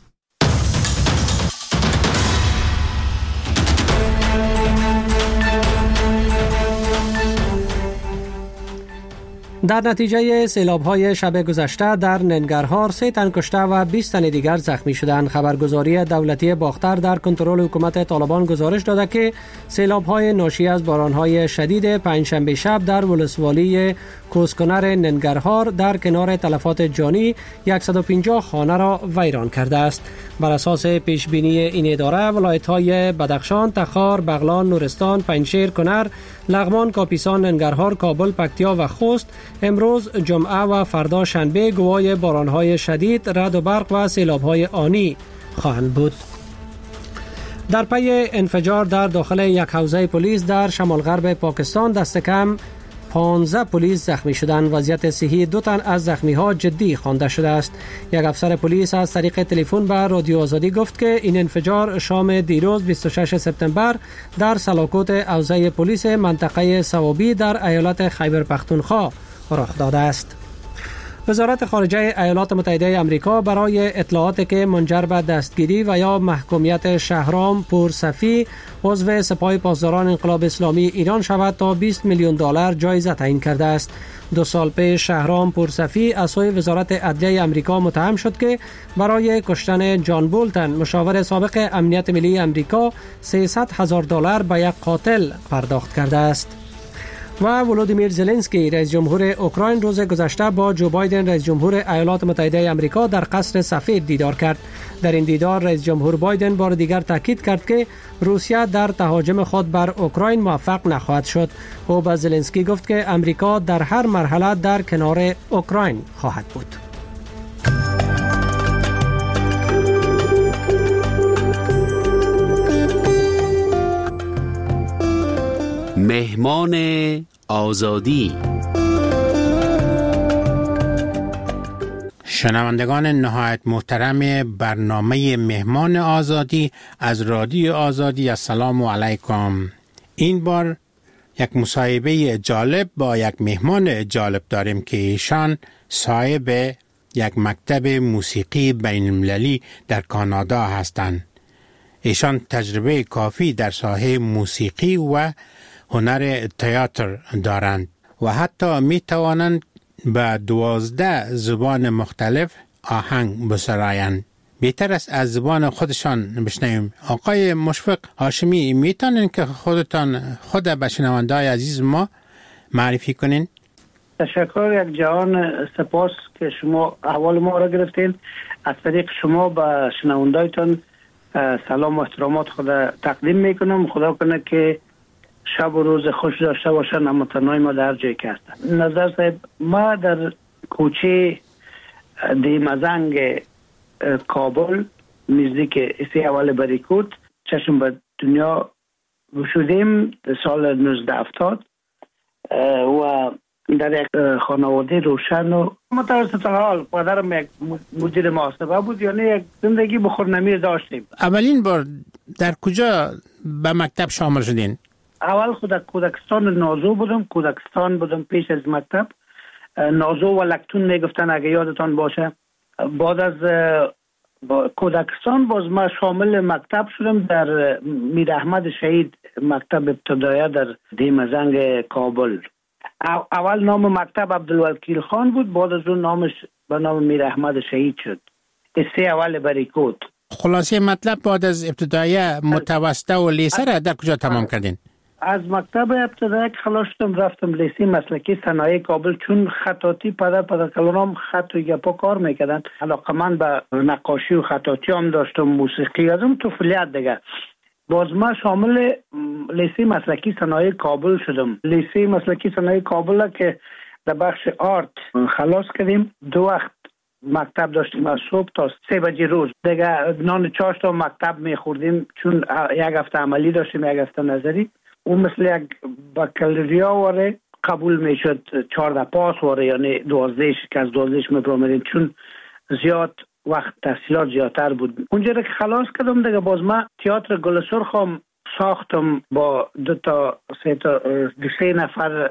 در نتیجه سیلاب‌های شب گذشته در ننگرهار 3 تن کشته و 20 تن دیگر زخمی شدند. خبرگزاری دولتی باختر در کنترل حکومت طالبان گزارش داده که سیلاب‌های ناشی از باران‌های شدید پنجشنبه شب در ولسوالی کوسکنر ننگرهار در کنار تلفات جانی 150 خانه را ویران کرده است. بر اساس پیشبینی این اداره ولایت‌های بدخشان، تخار، بغلان، نورستان، پنجشیر، کنر، لغمان، کاپیسان، ننگرهار، کابل، پکتیا و خوست امروز جمعه و فردا شنبه گواه باران‌های شدید، رعد و برق و سیلاب‌های آنی خواهند بود. در پی انفجار در داخل یک حوزه پلیس در شمال غرب پاکستان دست کم 15 پلیس زخمی شدند. وضعیت صحی 2 تن از زخمی‌ها جدی خوانده شده است. یک افسر پلیس از طریق تلفن به رادیو آزادی گفت که این انفجار شام دیروز 26 سپتامبر در سلاکوت حوزه پلیس منطقه صوابی در ایالت خیبر پختونخوا رخ داده است. وزارت خارجه ایالات متحده آمریکا برای اطلاعاتی که منجر به دستگیری و یا محکومیت شهرام پورصفی عضو سپاه پاسداران انقلاب اسلامی ایران شود تا $20 میلیون جایزه تعیین کرده است. 2 سال پیش شهرام پورصفی از سوی وزارت عدلیه آمریکا متهم شد که برای کشتن جان بولتن مشاور سابق امنیت ملی آمریکا $300,000 به یک قاتل پرداخت کرده است. و ولودیمیر زلنسکی رئیس جمهور اوکراین روز گذشته با جو بایدن رئیس جمهور ایالات متحده آمریکا در قصر سفید دیدار کرد. در این دیدار رئیس جمهور بایدن بار دیگر تاکید کرد که روسیه در تهاجم خود بر اوکراین موفق نخواهد شد. او به زلنسکی گفت که آمریکا در هر مرحله در کنار اوکراین خواهد بود. مهمان آزادی. شنوندگان نهایت محترم برنامه مهمان آزادی از رادیو آزادی، السلام علیکم. این بار یک مصاحبه جالب با یک مهمان جالب داریم که ایشان صاحب یک مکتب موسیقی بین المللی در کانادا هستند. ایشان تجربه کافی در ساحه موسیقی و هنر تئاتر دارند و حتی می توانند به 12 زبان مختلف آهنگ بسرایند. بهتر است از زبان خودشان بشنویم. آقای مشفق هاشمی، میتونین که خود به شنونده‌های عزیز ما معرفی کنین؟ تشکر یک جهان، سپاس که شما احوال ما را گرفتین. از طریق شما به شنونده‌تان سلام و احترامات خود تقدیم میکنم. خدا کنه که شب و روز خوش داشته باشن هموطنان ما در جایی که هستن. نظر صاحب، ما در کوچه دیمزنگ کابل نزدیک اسی اول بریکوت چشم به دنیا شدیم سال 1970 و در یک خانواده روشن و متوسط حال. پدرم یک مدیر محاسبه بود، یعنی یک زندگی بخورنمیر داشتیم. اولین بار در کجا به مکتب شامل شدین؟ اول خود کودکستان نازو بودم پیش از مکتب. نازو و لکتون میگفتن اگه یادتان باشه. بعد از کودکستان باز ما شامل مکتب شدم در میر احمد شهید، مکتب ابتدایی در دیمزنگ کابل. اول نام مکتب عبدالوکیل خان بود، بعد از اون نامش به نام میر احمد شهید شد. اسی اول بریکوت. خلاصه مطلب بعد از ابتدایی متوسطه و لیسه را در کجا تمام کردین؟ از مکتب ابتدایی خلاص شدم رفتم لیسه مسلکی صنایع کابل، چون خطاطی پدر کلانم خط و گپا کار میکردن. علاقه من به نقاشی و خطاطی هم داشتم، موسیقی از اون طفولیت دیگه. باز ما شامل لیسه مسلکی صنایع کابل شدم. لیسه مسلکی صنایع کابل که در بخش آرت خلاص کردیم. 2 وقت مکتب داشتیم، از صبح تا 3 بجه روز دیگه. نان چاشت تا مکتب میخوردیم، چون یک هفته عملی داشتیم یک هفته نظری. اون مثل یک بکالوریا واره قبول میشد 14 پاس واره، یعنی 12 که از 12 میبرامدیم، چون زیاد وقت تحصیلات زیادتر بود. اونجا که خلاص کردم دیگه باز من تئاتر گل سرخ هم ساختم با سه نفر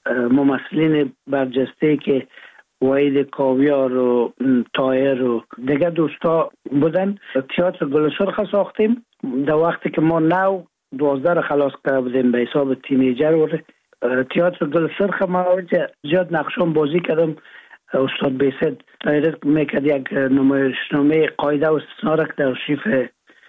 ممثلین برجسته که وحید کاویار و طاهر و دیگه دوستا بودن. تئاتر گل سرخ ساختیم در وقتی که ما 12 خلاص کرده بودیم به حساب تینیجر. و تئاتر گل سرخ ما زیاد نقشام بازی کردم. استاد بیسد دایرکت میکرد یک نمایشنامه قاعده و استثنا را که در آرشیف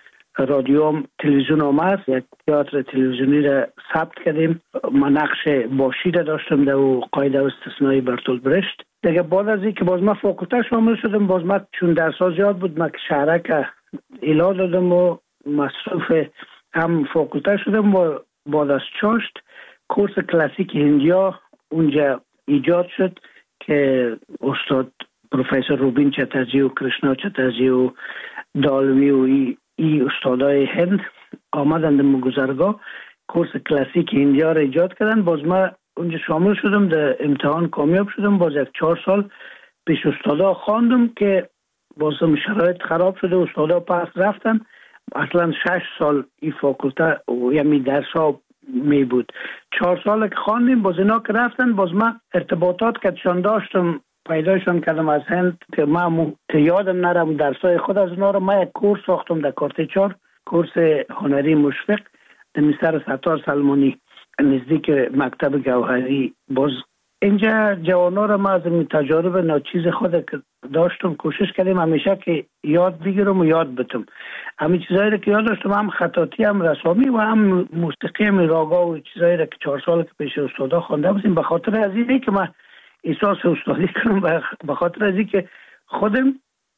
رادیو تلویزیون آمد، یک تئاتر تلویزیونی را ثبت کردیم. من نقش باشی را داشتم در قاعده و استثنای برتولت برشت. دیگه بعد از اینکه باز ما فاکولته شامل شدم، باز ما چون درس‌ها زیاد بود ما که شهرک ایلا دادم و مصروف هم فاکولته شدم و بعد از چاشت کورس کلاسیک هندیا اونجا ایجاد شد که استاد پروفسور روبین چترجی و کرشنا چترجی و دالوی و ای استادای هند آمدند مگذرگاه کورس کلاسیک هندیا را ایجاد کردن. باز ما اونجا شامل شدم، در امتحان کامیاب شدم. باز 4 سال پیش استادا خواندم که باز شرایط خراب شده، استادا پس رفتن. اصلا 6 سال این فاکولته یعنی درس ها می بود. 4 سال که خواندیم، باز اینا که رفتن باز ما ارتباطات کهشان داشتم پیدایشان کردم از هند که من یادم نرم درسای خود از اونا رو. من یک کورس ساختم در کارت 4 کورس هنری مشفق در مستر ستار سلمانی نزدیک مکتب گوهری. باز اینجا جوانا رو ما از تجارب ناچیز خود که داشتم کوشش کردیم همیشه که یاد بگیرم و یاد بتم. همین چیزایی رو که یاد داشتم، هم خطاطی هم رسامی و هم موسیقی هم راگا و چیزایی رو که 4 سال که پیش استادا خوانده بودیم. به خاطر از اینه که من احساس استادی کنم، به خاطر از اینکه خودم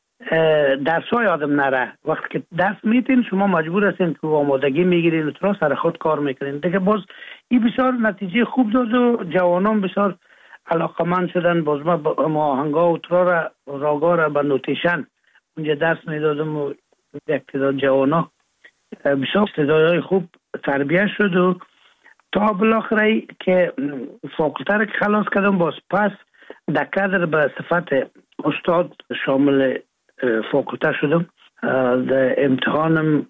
درس‌ها یادم نره. وقتی که درس میتین شما مجبور هستین که آمادگی میگیرین و ترا سر خود کار میکنین. دیگه باز این بسیار نتیجه خوب داد و جوانان بسیار علاقمند شدن. باز ما آهنگا و ترا راگا را به نوتیشن اونجا درس میدادم و یک تعداد جوانا بسیار استعدادهای خوب تربیت شد و تا بالاخره که فاکولته را که خلاص کردم باز پس در کادر به صفت استاد شامل فاکولته شدم. در امتحانم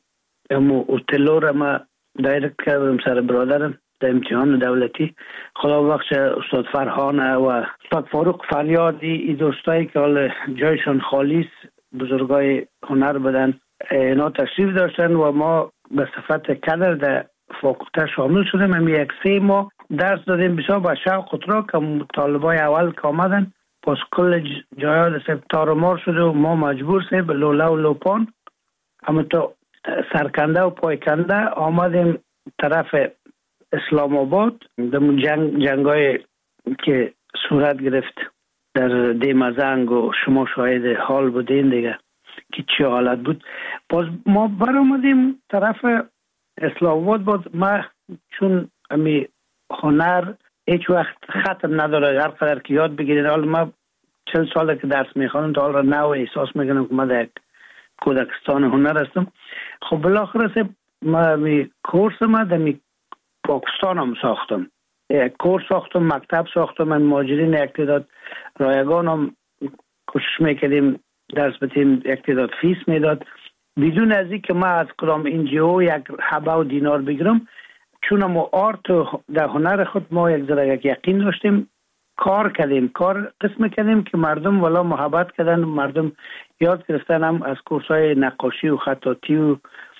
اوتلو را ما دایرکت کردم سر برادرم در امتحان دولتی. خدا بخش استاد فرهان و استاد فاروق فریادی، این دوستایی که حال جایشان خالی بزرگای هنر بدن، اینا تشریف داشتن و ما به صفت کادر در فاکولته شامل شدم. هم 1-3 ماه درس دادیم بسیار با شوق و ترا که طالبای اول که آمدن باز کل جایات سپتار مار شده و ما مجبور سه به لولا و لوپان اما تو سرکنده و پایکنده آمدیم طرف اسلام آباد. در جنگای که صورت گرفت در دیمزنگ و شما شاهد حال بودین دیگه که چی حالت بود. باز ما بر آمدیم طرف اسلام آباد. باز ما چون امی هنر هیچ وقت ختم نداره، هر قدر که یاد بگیرین. حالا ما 40 ساله که درس میخوانم تا حالا نو احساس میکنم که ما در کودکستان هنر هستم. خب بالاخره ما می کورس ما در پاکستان هم ساختم، یک کورس ساختم، مکتب ساختم. من ماجرین یک تعداد رایگان هم کوشش میکردیم درس بدیم، یک تعداد فیس میداد بدون از این که ما از کدام NGO یک حبه و دینار بگیرم. چون ما آرت در هنر خود ما یک یقین داشتیم، کار کردیم، کار قسم کردیم که مردم والا محبت کردن، مردم یاد گرفتن. هم از کورسای نقاشی و خطاطی و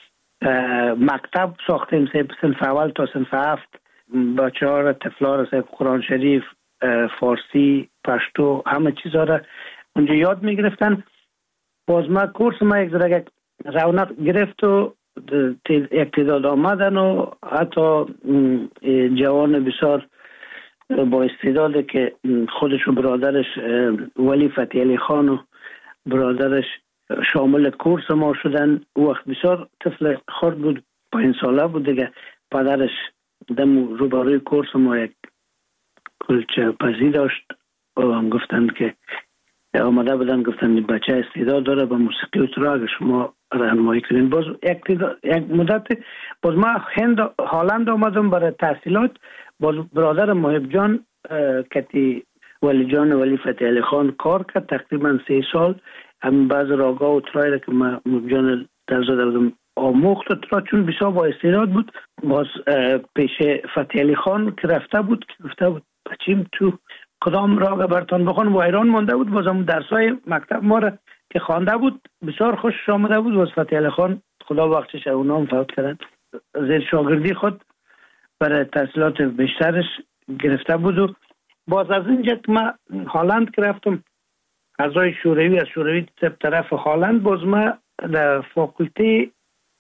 مکتب ساختیم صنف اول تا صنف 7 بچه‌ها را طفلا را قرآن شریف، فارسی، پشتو همه چیزا را اونجا یاد میگرفتن. باز ما کورس ما یک رونق گرفت و یک تعداد آمدن و حتی جوان بسیار با استعداده که خودش و برادرش ولی فتحی علی خان و برادرش شامل کورس ما شدن. وقت بسیار طفل خرد بود، 5 ساله بود دیگه. پدرش دم روبروی کورس ما یک کلچه پزی داشت و هم گفتن که آمده بودن، گفتن بچه استعداد داره به موسیقی و ترا اگه شما راهنمایی کنین. باز یک مدت باز ما هالند آمدم برای تحصیلات. باز برادر محب جان کتی ولی جان ولی فتحی علی خان کار کرد تقریبا 3 سال. هم بعض راگا و ترای که ما جان درزا آموخت ترا، چون بسیار با استعداد بود. باز پیش فتحی علی خان که رفته بود بچیم تو کدام راگ برتان بخوان و حیران مانده بود. باز هم درسای مکتب ما را که خوانده بود بسیار خوشش آمده بود. باز فتحی علی خان خدا بخشش اونا هم فوت کردن، زیر شاگردی خود برای تحصیلات بیشترش گرفته بود. و باز از اینجا که من هالند که رفتم اعضای شوروی، از شوروی طرف هالند، باز من در فاکولته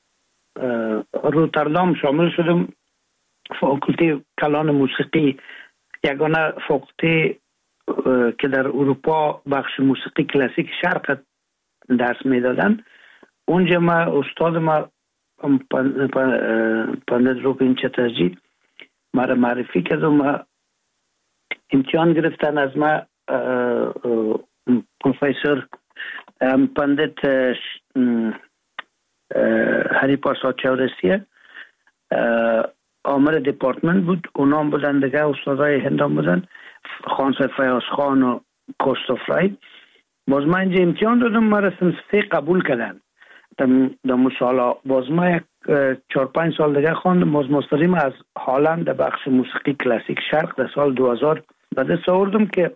روتردام شامل شدم. فاکولته کلان موسیقی، یگانه فاکولته که در اروپا بخش موسیقی کلاسیک شرق درس میدادن. اونجا ما استاد ما پندت روپین چترجی ما را معرفی کرد و ما امتحان گرفتن از ما. پروفیسور پندت هری پرساد چورسیه آمر دیپارتمنت بود، اونا هم بودن دیگه استادای هندام بودن، خانسر فیاض خان و کوستوفرای. باز من اینجا امتحان دادم، ما را سنف 3 قبول کردن در مسالا. باز ما یک 4-5 سال دیگه خواندم. باز مستریم از هالند در بخش موسیقی کلاسیک شرق در سال 2000 به دست آوردم که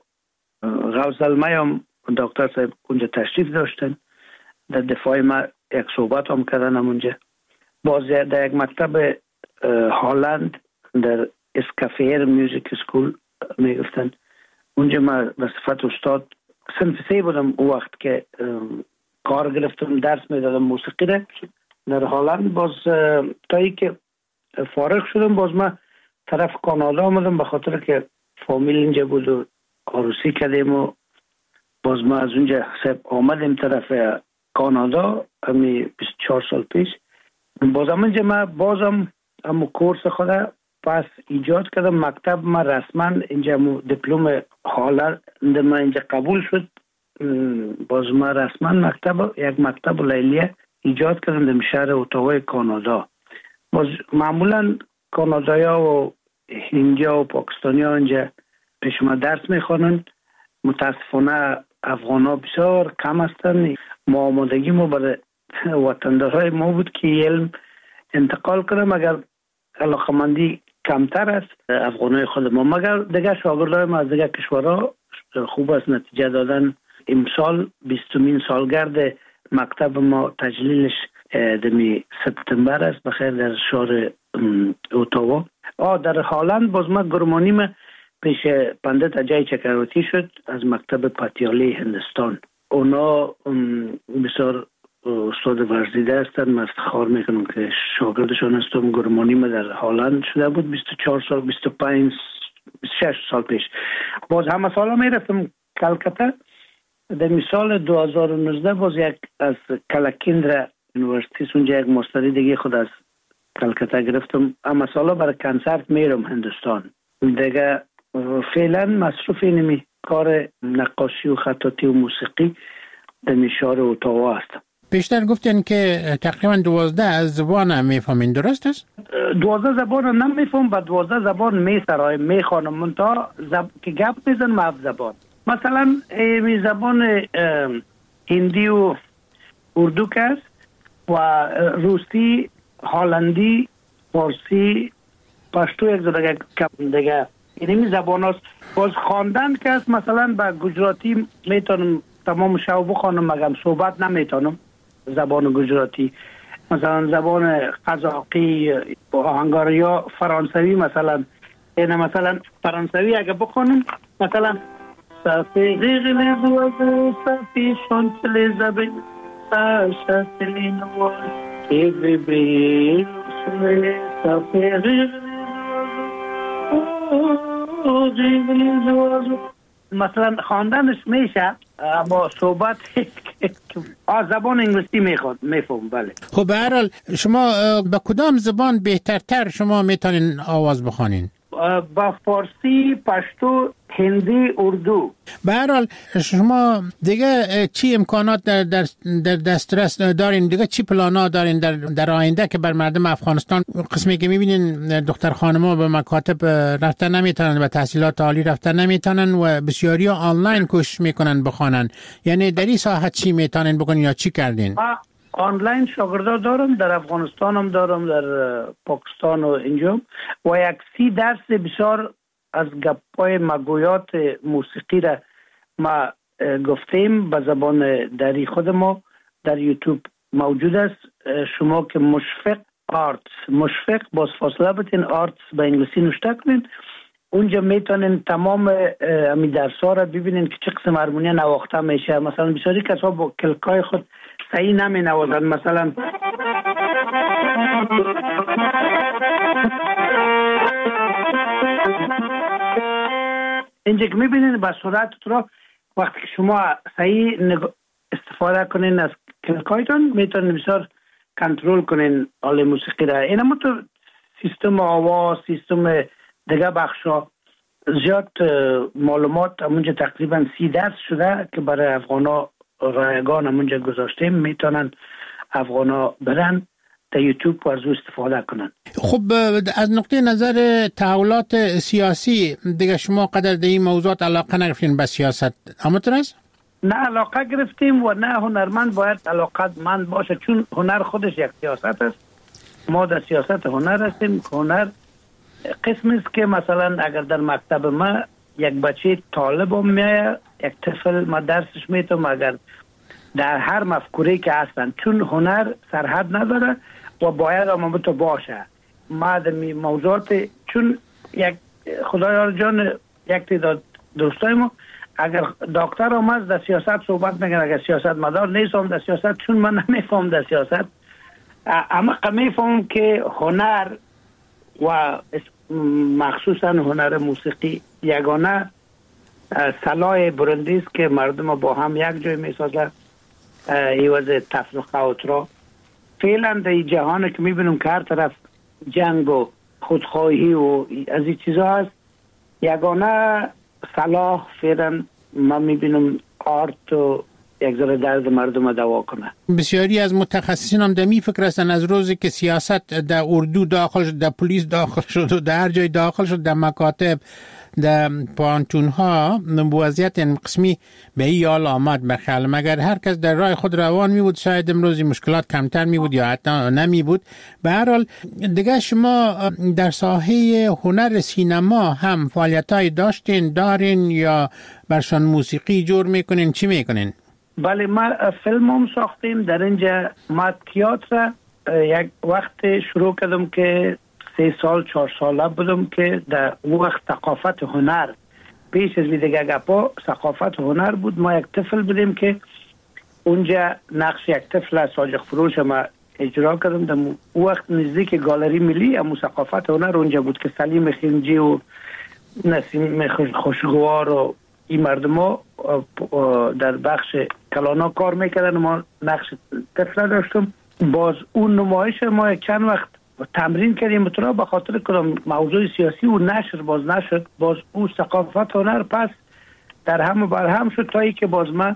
غوث المی هم دکتر صاحب اونجا تشریف داشتن، در دفاع ما یک صحبت هم کردن اونجا. باز در یک مکتب هالند در اسکافیر میوزیک اسکول میگفتن، اونجا ما به صفت استاد صنف 3 بودم او وقت که کار گرفتم، درس میدادم موسیقی را در هالند. باز تا ای که فارغ شدم باز ما طرف کانادا آمدم، به خاطر که فامیل اینجا بود و عروسی کردیم و باز ما از اونجا آمدیم طرف کانادا همی 24 سال پیش. باز هم اینجا ما بازم همو کورس خود پس ایجاد کردم. مکتب ما رسما اینجا دیپلم هالند ما اینجا قبول شد. باز ما رسما یک مکتب لیلیه ایجاد کردم در شهر اوتاوا کانادا. باز معمولا کانادایا و هندیا و پاکستانیا اینجا پیش ما درس میخوانن. متاسفانه افغانا بسیار کم هستن. ما آمادگی ما برای وطندارهای ما بود که علم انتقال کنم، اگر علاقمندی کمتر است افغانای خود ما، مگر دیگه شاگردای ما از دیگه کشورها خوب است نتیجه دادن. امسال 20مین سالگرد مکتب ما تجلیلش دمی سپتامبر است بخیر در شهر اوتاوا. در هالند باز ما گرمانیم پیش پندت اجای چکرواتی شد از مکتب پتیالی هندستان. اونا بسیار استاد ورزیده هستن. من افتخار میکنم که شاگردشان هستم. گرمانیم در هالند شده بود 24 سال 25 26 سال پیش. باز همه سالا میرفتم کلکتا. در مثال 2019 باز یک از کلکیندرا یونیورسیتی اونجا یک مستری دیگه خود از کلکتا گرفتم. اما سالا برای کنسرت میرم هندوستان. دیگه فعلا مصروف اینمی کار نقاشی و خطاطی و موسیقی در شهر اوتاوا هستم. بیشتر گفتین که تقریبا 12 از زبان میفهمین، درست است؟ 12 زبان نمیفهم، با 12 زبان میسرایم میخوانم، منتها که گپ میزنم 7 زبان. مثلا می زبان هندی و اردو که است و روسی، هالندی، فارسی، پشتو یک زده دیگه اینمی زبان است. باز خواندن که است مثلا با گجراتی میتونم تمام شو بخوانم، مگم صحبت نمیتونم زبان گجراتی. مثلا زبان قزاقی، هنگاریا، فرانسوی مثلا اینه. مثلا فرانسوی اگه بخوانم مثلا صافی غیغلی دوازه صافی شانتلی زبین ساشتلی نوار ایوی بیل سوی صافی غیغلی دوازه. مثلا خواندنش میشه اما صحبت زبان انگلیسی میفهم. بله. خب به هر حال شما با کدام زبان بهترتر شما میتونین آواز بخوانین؟ با فارسی، پشتو، هندی، اردو. به هر حال شما دیگه چی امکانات در دسترس دارین؟ دیگه چی پلانا دارین در آینده که بر مردم افغانستان؟ قسمی که میبینین دختر خانم‌ها به مکاتب رفتن نمیتونن و تحصیلات عالی رفتن نمیتونن و بسیاری آنلاین کوشش میکنن بخوانن. یعنی در این ساحه چی میتونین بکنین یا چی کردین؟ آنلاین شاگردا دارم، در افغانستان هم دارم، در پاکستان و اینجا، و یک 30 درس بسیار از گپای مگویات موسیقی را ما گفتیم به زبان دری خود ما در یوتیوب موجود است. شما که مشفق باز فاصله بتین آرتس به انگلیسی نوشته کنین، اونجا میتونین تمام امی درس‌ها را ببینین که چه قسم هارمونی نواخته میشه. مثلا بسیاری کسا با کلکای خود صحیح نمی نوازن. مثلا اینجا که میبینین با صورت رو وقتی که شما صحیح استفاده کنین از کلکایتون میتونین بسیار کنترل کنین آل موسیقی را. این هم تو سیستم آواز، سیستم دیگه بخشا زیاد معلومات همونجا تقریبا 30 درس شده که برای افغانا رایگان همونجا گذاشتیم، میتونن افغانا برن در یوتیوب و از استفاده کنن. خب از نقطه نظر تحولات سیاسی دیگه شما قدر در این موضوعات علاقه نگرفتین به سیاست؟ همونطور است؟ نه علاقه گرفتیم و نه هنرمند باید علاقمند باشه، چون هنر خودش یک سیاست است. ما در سیاست هنر هستیم. هنر قسم است که مثلا اگر در مکتب ما یک بچه طالب هم میایه، یک طفل ما درسش میتونم، اگر در هر مفکوره که هستن، چون هنر سرحد نداره و باید هم تو باشه. ما در موضوعات چون یک خدایار جان یک تعداد دوستای ما اگر دکتر آمد در سیاست صحبت میگن، اگر سیاست مدار نیستم در سیاست، چون من نمیفهم در سیاست، اما میفهم که هنر و مخصوصا هنر موسیقی یگانه سلاح برندی است که مردم با هم یک جای میسازه ایواز تفرقه و ترا. فعلا در جهان که میبینم که هر طرف جنگ و خودخواهی و از این چیزا هست، یگانه صلاح فعلا من میبینم آرت و یک ذره درد مردم دوا کنه. بسیاری از متخصصین هم در می فکر هستن از روزی که سیاست در اردو داخل شد، در پلیس داخل شد و در هر جای داخل شد، در مکاتب، در پانتون ها، وضعیت قسمی به این حال آمد. بخیال مگر هر کس در راه خود روان می بود شاید امروزی مشکلات کمتر می بود یا حتی نمی بود. به هر حال دیگه شما در ساحه هنر سینما هم فعالیت های دارین یا برشان موسیقی جور میکنین؟ چی میکنین؟ بله ما فیلم هم ساختیم در اینجا. ما تئاتر یک وقت شروع کردم که 3 سال 4 ساله بودم که در وقت ثقافت هنر پیش از دیگه گپا ثقافت هنر بود. ما یک طفل بودیم که اونجا نقش یک طفل از ساجق فروش ما اجرا کردم. در وقت نزدیک گالری ملی امو ثقافت هنر اونجا بود که سلیم خیمجی و نسیم خوشگوار و این مردم ها در بخش کلانا کار میکردن. ما نقش طفل داشتم. باز اون نمایش ما چند وقت تمرین کردیم بطورا به خاطر کدام موضوع سیاسی و نشر باز نشد. باز اون ثقافت هنر پس در هم و بر هم شد تا ای که باز من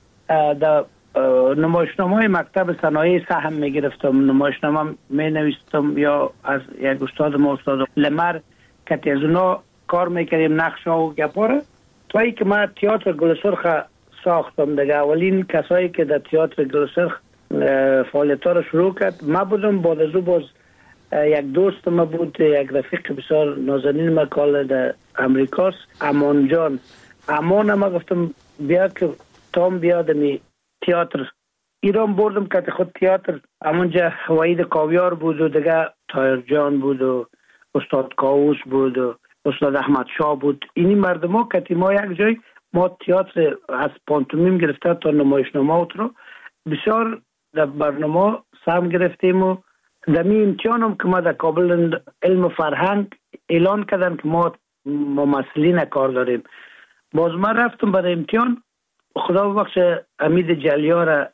در نمایشنامه های مکتب صنایع سهم میگرفتم، نمایشنامه می نویستم یا از یک استاد ما استاد لمر که از اونا کار میکردیم نقش ها و گپاره تا ای که من تئاتر گلسرخ ساختم. دیگه اولین کسایی که در تئاتر گلسرخ فعالیت ها رو شروع کرد ما بودم. بعد از او باز یک دوست ما بود، یک رفیق بسیار نازنین ما کال در امریکاست، امان جان. امان ما گفتم بیا که تام بیاد می تئاتر ایران بردم که خود تئاتر همونجا وحید کاویار بود و دیگه تایر جان بود و استاد کاووس بود و استاد احمد شاه بود. اینی مردم ها که ما یک جای ما تئاتر از پانتومیم گرفته تا نمایشنامه رو بسیار در برنامه سهم گرفتیم و در می امتحان هم که ما در کابل علم فرهنگ اعلان کردن که ما ممثلین کار داریم. باز ما رفتم برای امتحان، خدا ببخش امید جلیار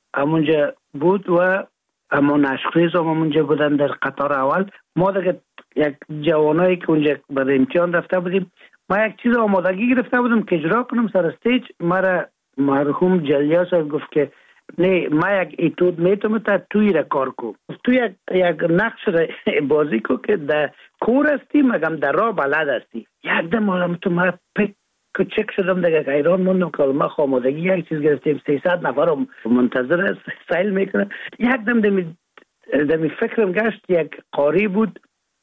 همونجا بود و اما نشخیز هم همونجا بودن در قطار اول. ما دیگه یک جوانایی که اونجا برای امتحان رفته بودیم، ما یک چیز آمادگی گرفته بودم که اجرا کنم سر استیج. مرا مرحوم جلیا صاحب گفت که نه، ما یک ایتود میتونم تا توی را کار کو، تو یک نقش را بازی کو که در کور هستی مگم در راه بلد هستی. یک دم حالا تو ما چک شدم دیگه، ایران موندم که ما آمادگی یک چیز گرفتیم، 300 نفر منتظر سیل میکنه. یک دم دمی فکرم گشت، یک قاری بود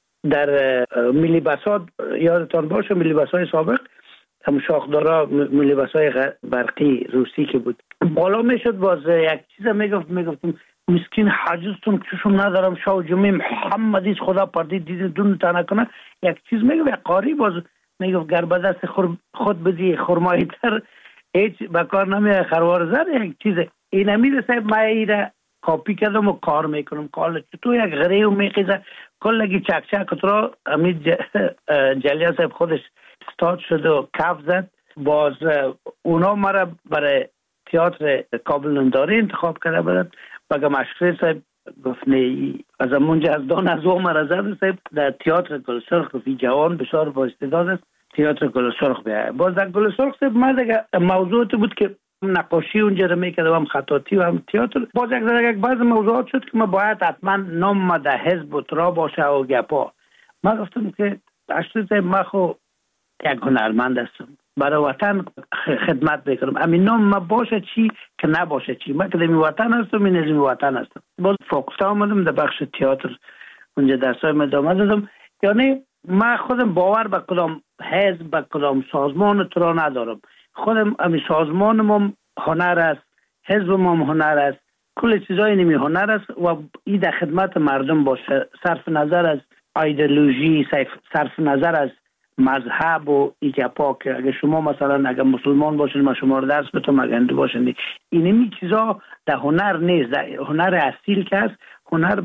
در ملی بسات، یادتان باشه ملی بسای سابق، هم شاخدارا ملی بسای برقی روسی که بود، بالا میشد باز یک چیز میگفتم مسکین حاجزتون چشم ندارم، شاو جمعه محمدیز خدا پردید دیدین دون تا نکنه. یک چیز میگفت، یک قاری باز میگفت گر به دست خود بدی خرمایی تر هیچ بکار نمیه خروار زر. یک چیز این امیر صاحب ما ایره کاپی کردم و کار میکنم، کار تو یک غریو میخیزه کلگی چک چک را امید جلیا صاحب خودش استاد شد و کف زد. باز اونا مرا برای تئاتر کابل ننداری انتخاب کرده بودن. بگم اشکری صاحب گفت نه، از اونجا از دان از او مرا زد صاحب در تئاتر گل سرخ فی جوان بسیار با استعداد است، تئاتر گل سرخ بیا. باز در گل سرخ صاحب ما دیگه موضوع بود که نقاشی اونجا رو میکردم، هم خطاطی و هم تئاتر. باز یک بعض موضوعات شد که ما باید حتما نام ما در حزب و ترا باشه و گپا. ما گفتم که اشکری صاحب ما خو یک هنرمند هستم، برای وطن خدمت میکنم، همین نام ما باشه چی که نباشه چی، من که در وطن هستم، این از این وطن هستم. باز فوکس آمدم در بخش تئاتر، اونجا درسای ادامه دادم. یعنی من خودم باور به کدام حزب به کدام سازمان ترا ندارم، خودم همین سازمانم هم هنر است، حزبم هم هنر است، کل چیزای نمی هنر است و این در خدمت مردم باشه، صرف نظر از ایدئولوژی، صرف نظر از مذهب و ایگپا. که اگه شما مثلا اگه مسلمان باشین ما شما رو درس بتونم، اگه هندو باشین، اینمی چیزا در هنر نیست. در هنر اصیل که است، هنر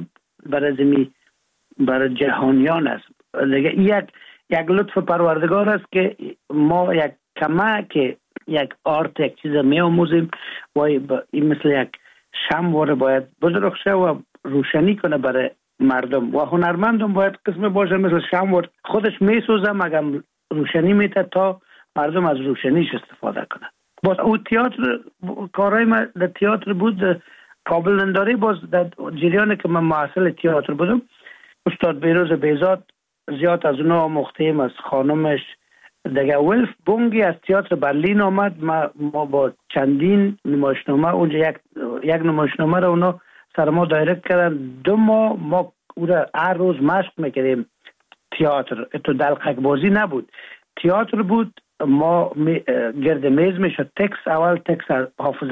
برای جهانیان است دیگه. یک لطف پروردگار است که ما یک کمک یک آرت یک چیز می آموزیم و این مثل یک شمع باید بدرخشه و روشنی کنه برای مردم. و هنرمندم باید قسم باشه مثل شمع خودش می سوزه مگم روشنی میته تا مردم از روشنیش استفاده کنه. باز او تئاتر، کارهای ما در تئاتر بود، کابل ننداری. باز در جریان که من محصل تئاتر بودم، استاد بیروز بیزاد زیاد از اونا مختیم، از خانمش دیگه. ولف بونگی از تئاتر برلین آمد، ما با چندین نمایشنامه اونجا یک نمایشنامه رو اونا سر ما دایرکت کردن. 2 ماه ما او را هر روز مشق میکردیم. تئاتر تو دلقک بازی نبود، تئاتر بود. ما گرد میز میشد، تکس اول تکس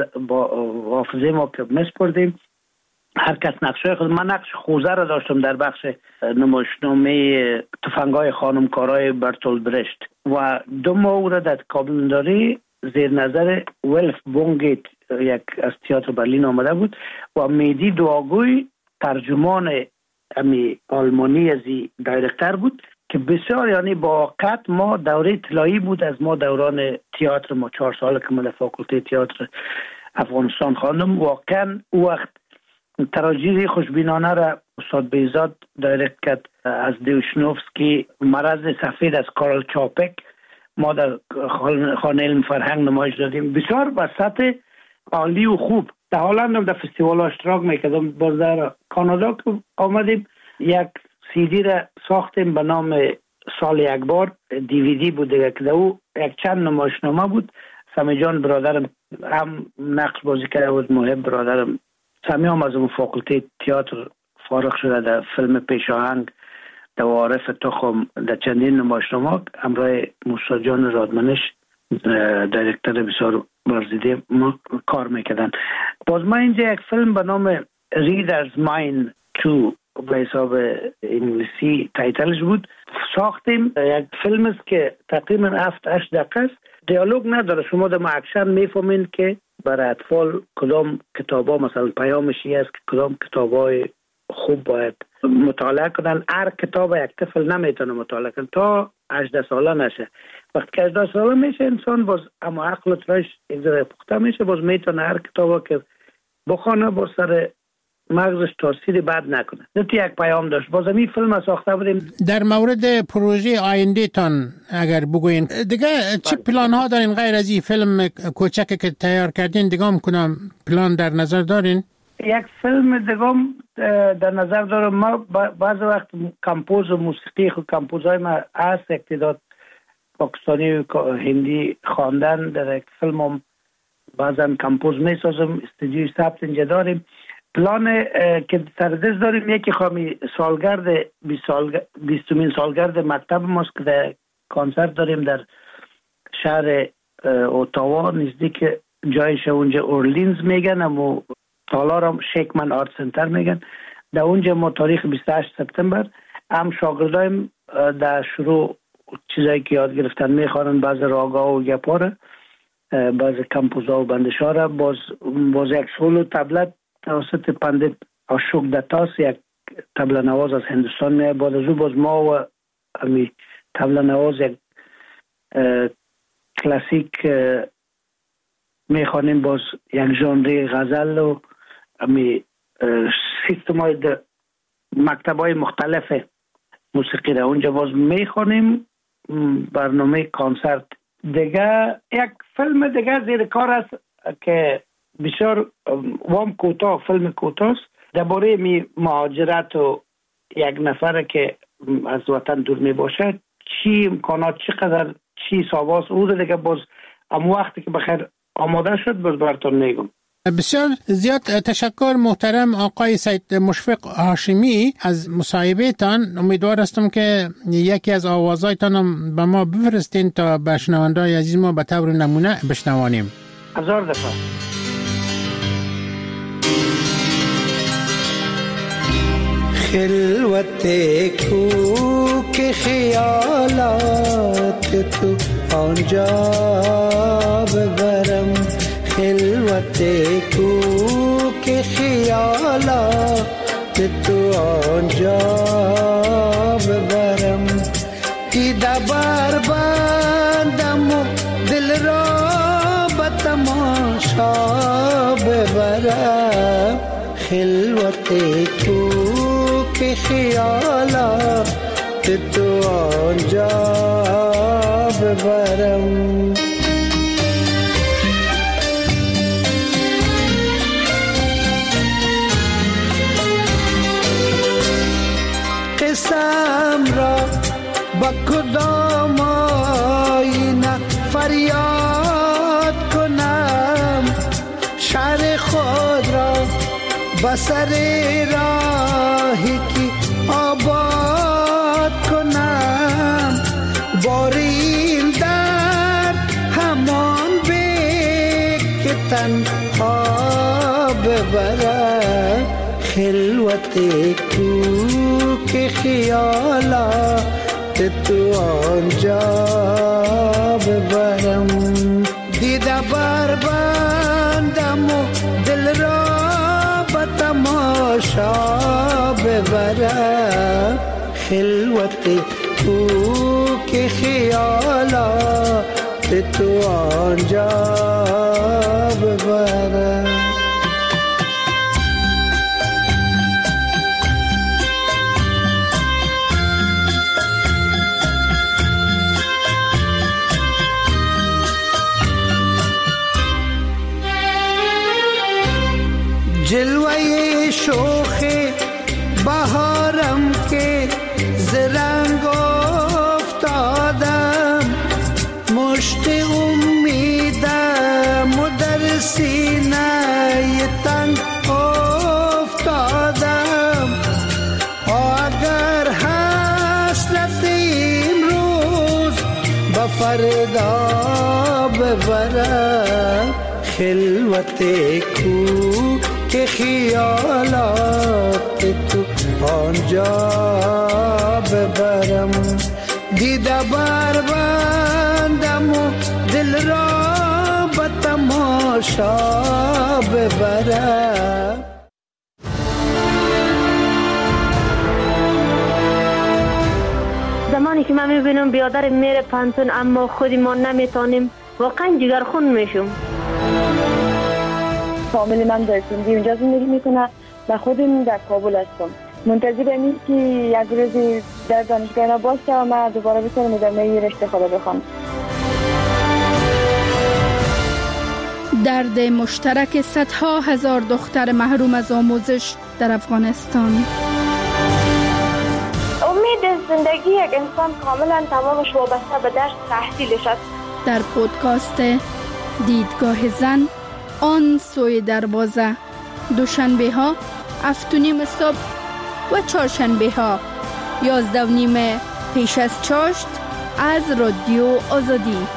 حافظه ما که میسپردیم، هر کس نقشه خود. من نقش خوزه را داشتم در بخش نمایشنامه تفنگای خانمکارای برتولد برشت و 2 ماه او را در کابل ننداری زیر نظر ولف بونگیت یک از تئاتر برلین آمده بود و میدی دعاگوی ترجمان امی آلمانی ازی دایرکتر بود که بسیار، یعنی با وقت ما دوره طلایی بود از ما دوران تئاتر. ما 4 سال که من فاکولته تئاتر افغانستان خواندم. واقعا او وقت تراجیدی خوشبینانه را استاد بیزاد دایرکت کرد از دیوشنوفسکی، مرض سفید از کارل چاپک. ما در خانه علم فرهنگ نمایش دادیم، بسیار به سطح عالی و خوب. در هلند هم در فستیوال اشتراک میکردم. باز در کانادا که آمدیم یک CD را ساختیم به نام سال یک بار، DVD بود دیگه که او یک چند نمایشنامه بود. سمی جان برادرم هم نقش بازی کرده بود، محب برادرم سمی هم از اون فاکولته تئاتر فارغ شده در فیلم پیشاهنگ، در عارف تخم، در چندین نمایشنامه همراه موسی جان رادمنش دایرکتر بسیار برزیده ما کار میکردن. باز ما اینجا یک فیلم به نام Reader's Mind 2 به حساب انگلیسی تایتلش بود ساختیم. یک فیلم است که تقریبا 7-8 دقیقه است، دیالوگ نداره. شما در اکشن میفهمین که برای اطفال کدام کتابا مثلا پیامش است که کدام کتابای خوب باید مطالعه کنن. هر کتاب یک طفل نمیتونه مطالعه کنه تا 18 ساله نشه. وقتی که 18 ساله میشه انسان باز اما عقل تراش یک ذره پخته میشه، باز میتونه هر کتابا که بخونه با سر مغزش تاثیر بد نکنه. نه یک پیام داشت. باز می فیلم ساخته بودیم. در مورد پروژه آینده تان اگر بگوین دیگه چه پلان ها دارین غیر از این فیلم کوچکی که تیار کردین؟ دیگه هم کنم پلان در نظر دارین؟ یک فیلم دیگه در نظر دارم. ما بعض وقت کمپوز موسیقی خود کمپوزهای ما هست، اقتداد پاکستانی و هندی خواندن در یک فیلم هم بعضا کمپوز می سازم. استودیوی ثبت اینجا داریم. پلان که سردست داریم یکی خواهی سالگرد 20مین سالگرد مکتب ماست که در کنسرت داریم در شهر اوتاوا نزدیک جایش اونجا اورلینز میگن، اما تالارم شیکمن آرت سنتر میگن. در اونجا ما تاریخ 28 سپتامبر هم شاگردایم در شروع چیزایی که یاد گرفتن میخوانن، بعض راگا و گپاره، بعض کمپوزا و بندشا را. باز یک سولو تبلت توسط پندت اشوک دتاس، یک تبله نواز از هندوستان میاد. بعد از او باز ما و امی تبله نواز یک کلاسیک میخوانیم، باز یک ژانر غزل و امی سیستمای مکتبای مختلف موسیقی را اونجا باز میخوانیم. برنامه کنسرت دیگه یک فیلم دیگه زیر کار است که بسیار وام کوتاه، فیلم کوتاه درباره مهاجرت و یک نفر که از وطن دور می باشه، چی امکانات چقدر چی ساواس او دیگه باز ام وقتی که بخیر آماده شد باز براتون میگم. بسیار زیاد تشکر محترم آقای سید مشفق هاشمی از مصاحبهتان. امیدوار هستم که یکی از آوازهایتان هم به ما بفرستین تا به شنونده‌های عزیز ما به طور نمونه بشنوانیم. 1000 دفعه. خلوت کو کے خیالات تو آنجا ببرم، خلوت کو کے خیالات تو آنجا ببرم، دیده بر بندم و دل را به تماشا ببرم، خلوت کو کے خیالات تو آنجا ببرم. قسم را با کدام آینه فریاد کنم، شهر خود را بسر راهی که آباد کنم، بار این درد همان به که تنها ببرم، خلوت کو که خیالات تو آنجا ببرم، دیده بر بندم و دل را تماشا ببرم، خلوت تو که خیالات تو آنجا ببرم. جلوه شوخ بهارم که زرنگ افتادم، مشت امیدم و در سینه تنگ افتادم، اگر حسرت امروز به فردا ببرم، خلوت کو که خیالات تو آنجا ببرم، دیده بر بندم و دل را به تماشا ببرم. زمانی که من میبینم بیادر میره پانتون اما خودی ما نمیتونیم، واقعا جگرخون میشم. فامیلی من در سندی اونجا زندگی میکنه و خودم در کابل هستم. منتظر امید که یک روز در دانشگاه باشه و من دوباره بتونم ادامه رشته خود بخوام. درد مشترک صدها هزار دختر محروم از آموزش در افغانستان. امید زندگی یک انسان کاملا تمامش وابسته به درس تحصیلش است. در پودکاست دیدگاه زن آن سوی دروازه، دوشنبه ها 7:30 صبح و چهارشنبه ها 11:30 پیش از چاشت از رادیو آزادی.